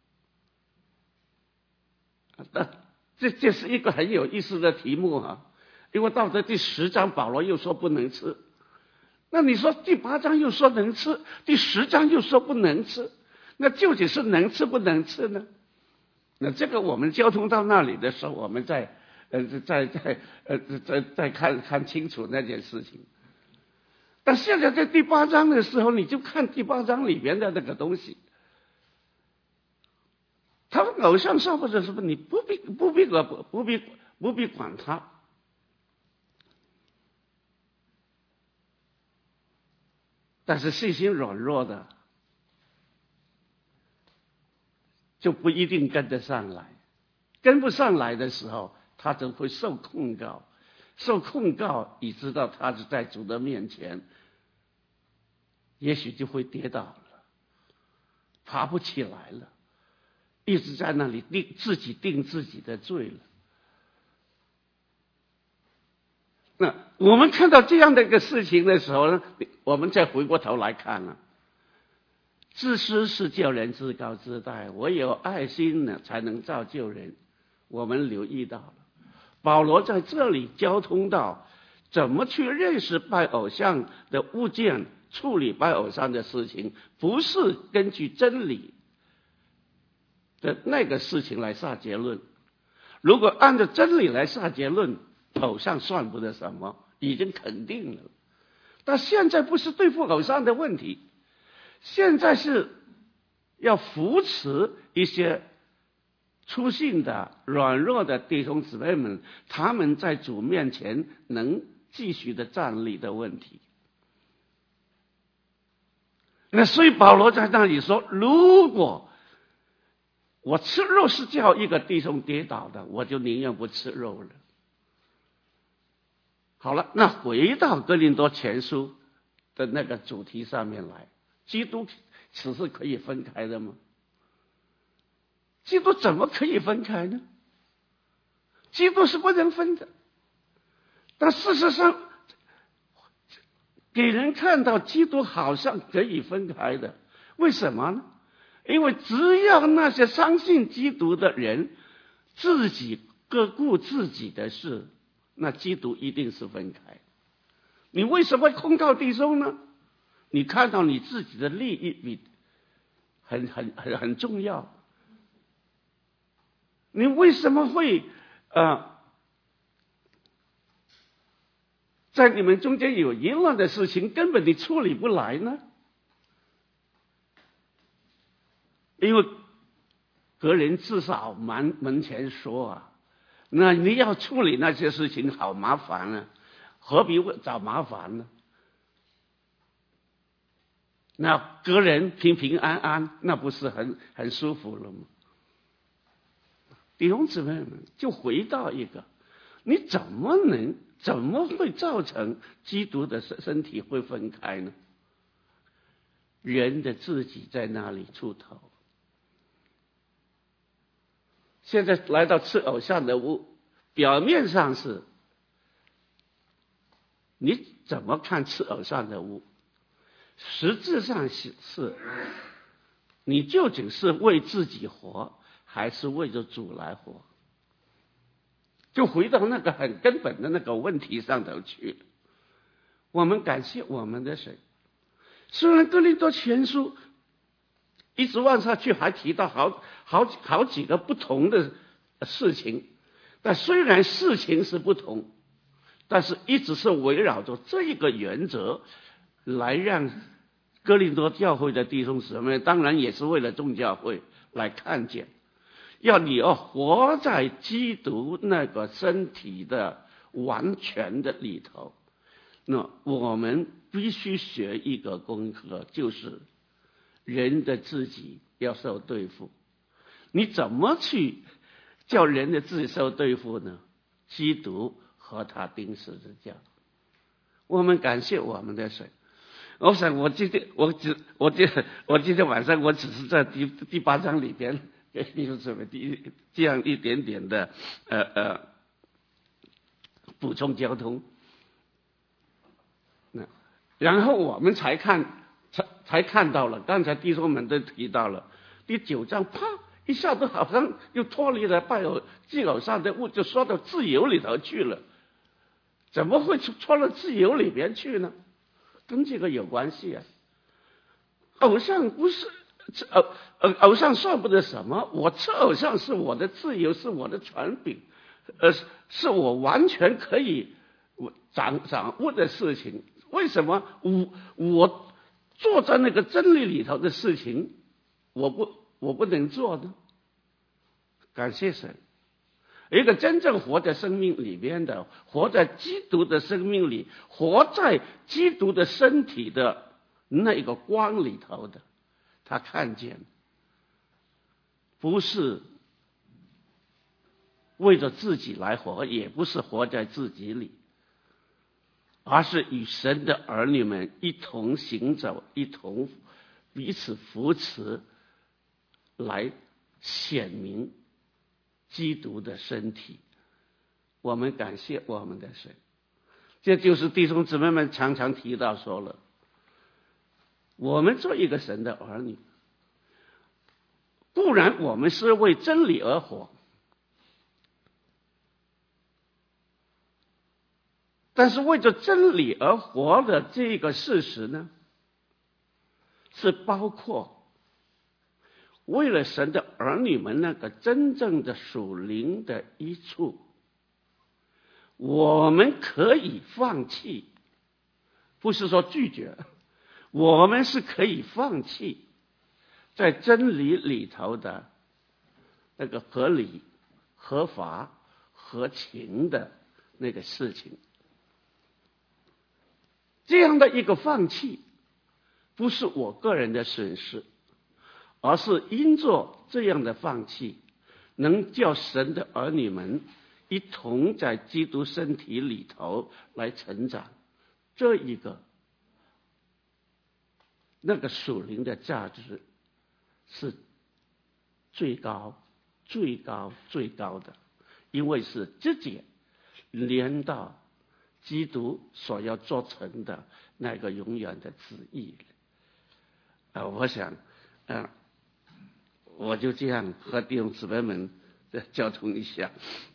这这是一个很有意思的题目啊，因为到了第十章，保罗又说不能吃。那你说第八章又说能吃，第十章又说不能吃，那究竟是能吃不能吃呢？那这个我们交通到那里的时候，我们再呃再再呃再再看看清楚那件事情。但现在在第八章的时候，你就看第八章里边的那个东西，他们偶像上或者什么，你不必不必管不必不必管他。但是信心软弱的就不一定跟得上来，跟不上来的时候，他就会受控告，受控告，你知道他是在主的面前，也许就会跌倒了，爬不起来了，一直在那里定自己定自己的罪了。那我们看到这样的一个事情的时候呢，我们再回过头来看了，自私是叫人自高自大，唯有爱心呢才能造就人。我们留意到了，保罗在这里交通到怎么去认识拜偶像的物件，处理拜偶像的事情，不是根据真理的那个事情来下结论。如果按照真理来下结论，偶像算不得什么，已经肯定了。但现在不是对付偶像的问题，现在是要扶持一些粗信的软弱的弟兄姊妹们，他们在主面前能继续的站立的问题。那所以保罗在那里说，如果我吃肉是叫一个弟兄跌倒的，我就宁愿不吃肉了。好了，那回到哥林多前书的那个主题上面来，基督此是可以分开的吗？基督怎么可以分开呢？基督是不能分的。但事实上，给人看到基督好像可以分开的，为什么呢？ 因为只要那些相信基督的人自己各顾自己的事，那基督一定是分开。你为什么控告弟兄呢？你看到你自己的利益比很很很很重要。你为什么会呃在你们中间有淫乱的事情，根本你处理不来呢？因为隔人至少门门前说啊，那你要处理那些事情好麻烦啊，何必找麻烦呢？那隔人平平安安，那不是很很舒服了吗？弟兄姊妹们，就回到一个，你怎么能怎么会造成基督的身体会分开呢？人的自己在那里出头。现在来到吃偶像的屋，表面上是你怎么看吃偶像的屋，实质上是是你究竟是为自己活，还是为着主来活？就回到那个很根本的那个问题上头去了。我们感谢我们的神，虽然哥林多前书一直往下去，还提到好好好几个不同的事情，但虽然事情是不同，但是一直是围绕着这一个原则来让哥林多教会的弟兄姊妹，当然也是为了众教会来看见，要你要活在基督那个身体的完全的里头。那我们必须学一个功课，就是人的自己要受对付。你怎么去叫人的自己受对付呢？基督和他钉十字架。我们感谢我们的神。我想我今天我只我今我今天晚上我只是在第第八章里边给弟兄姊妹第这样一点点的呃呃补充交通。那然后我们才看才才看到了，刚才弟兄们都提到了第九章，啪一下子好像又脱离了拜偶祭偶像的物，就说到自由里头去了。怎么会戳到自由里边去呢？跟这个有关系啊。偶像不是偶偶偶像算不得什么，我吃偶像是我的自由，是我的权柄，呃，是我完全可以掌掌握的事情。为什么我我做在那个真理里头的事情，我不我不能做呢？感谢神。一个真正活在生命里边的，活在基督的生命里，活在基督的身体的那个光里头的，他看见不是为着自己来活，也不是活在自己里，而是与神的儿女们一同行走，一同彼此扶持，来显明基督的身体。我们感谢我们的神。这就是弟兄姊妹们常常提到说了，我们做一个神的儿女，固然我们是为真理而活，但是为着真理而活的这个事实呢，是包括为了神的儿女们那个真正的属灵的益处，我们可以放弃，不是说拒绝，我们是可以放弃在真理里头的那个合理、合法、合情的那个事情。这样的一个放弃，不是我个人的损失，而是因着这样的放弃，能叫神的儿女们一同在基督身体里头来成长，这一个那个属灵的价值是最高、最高、最高的，因为是直接连到基督所要做成的那个永远的旨意。呃，我想，呃， 我就这样和弟兄姊妹们再交通一下。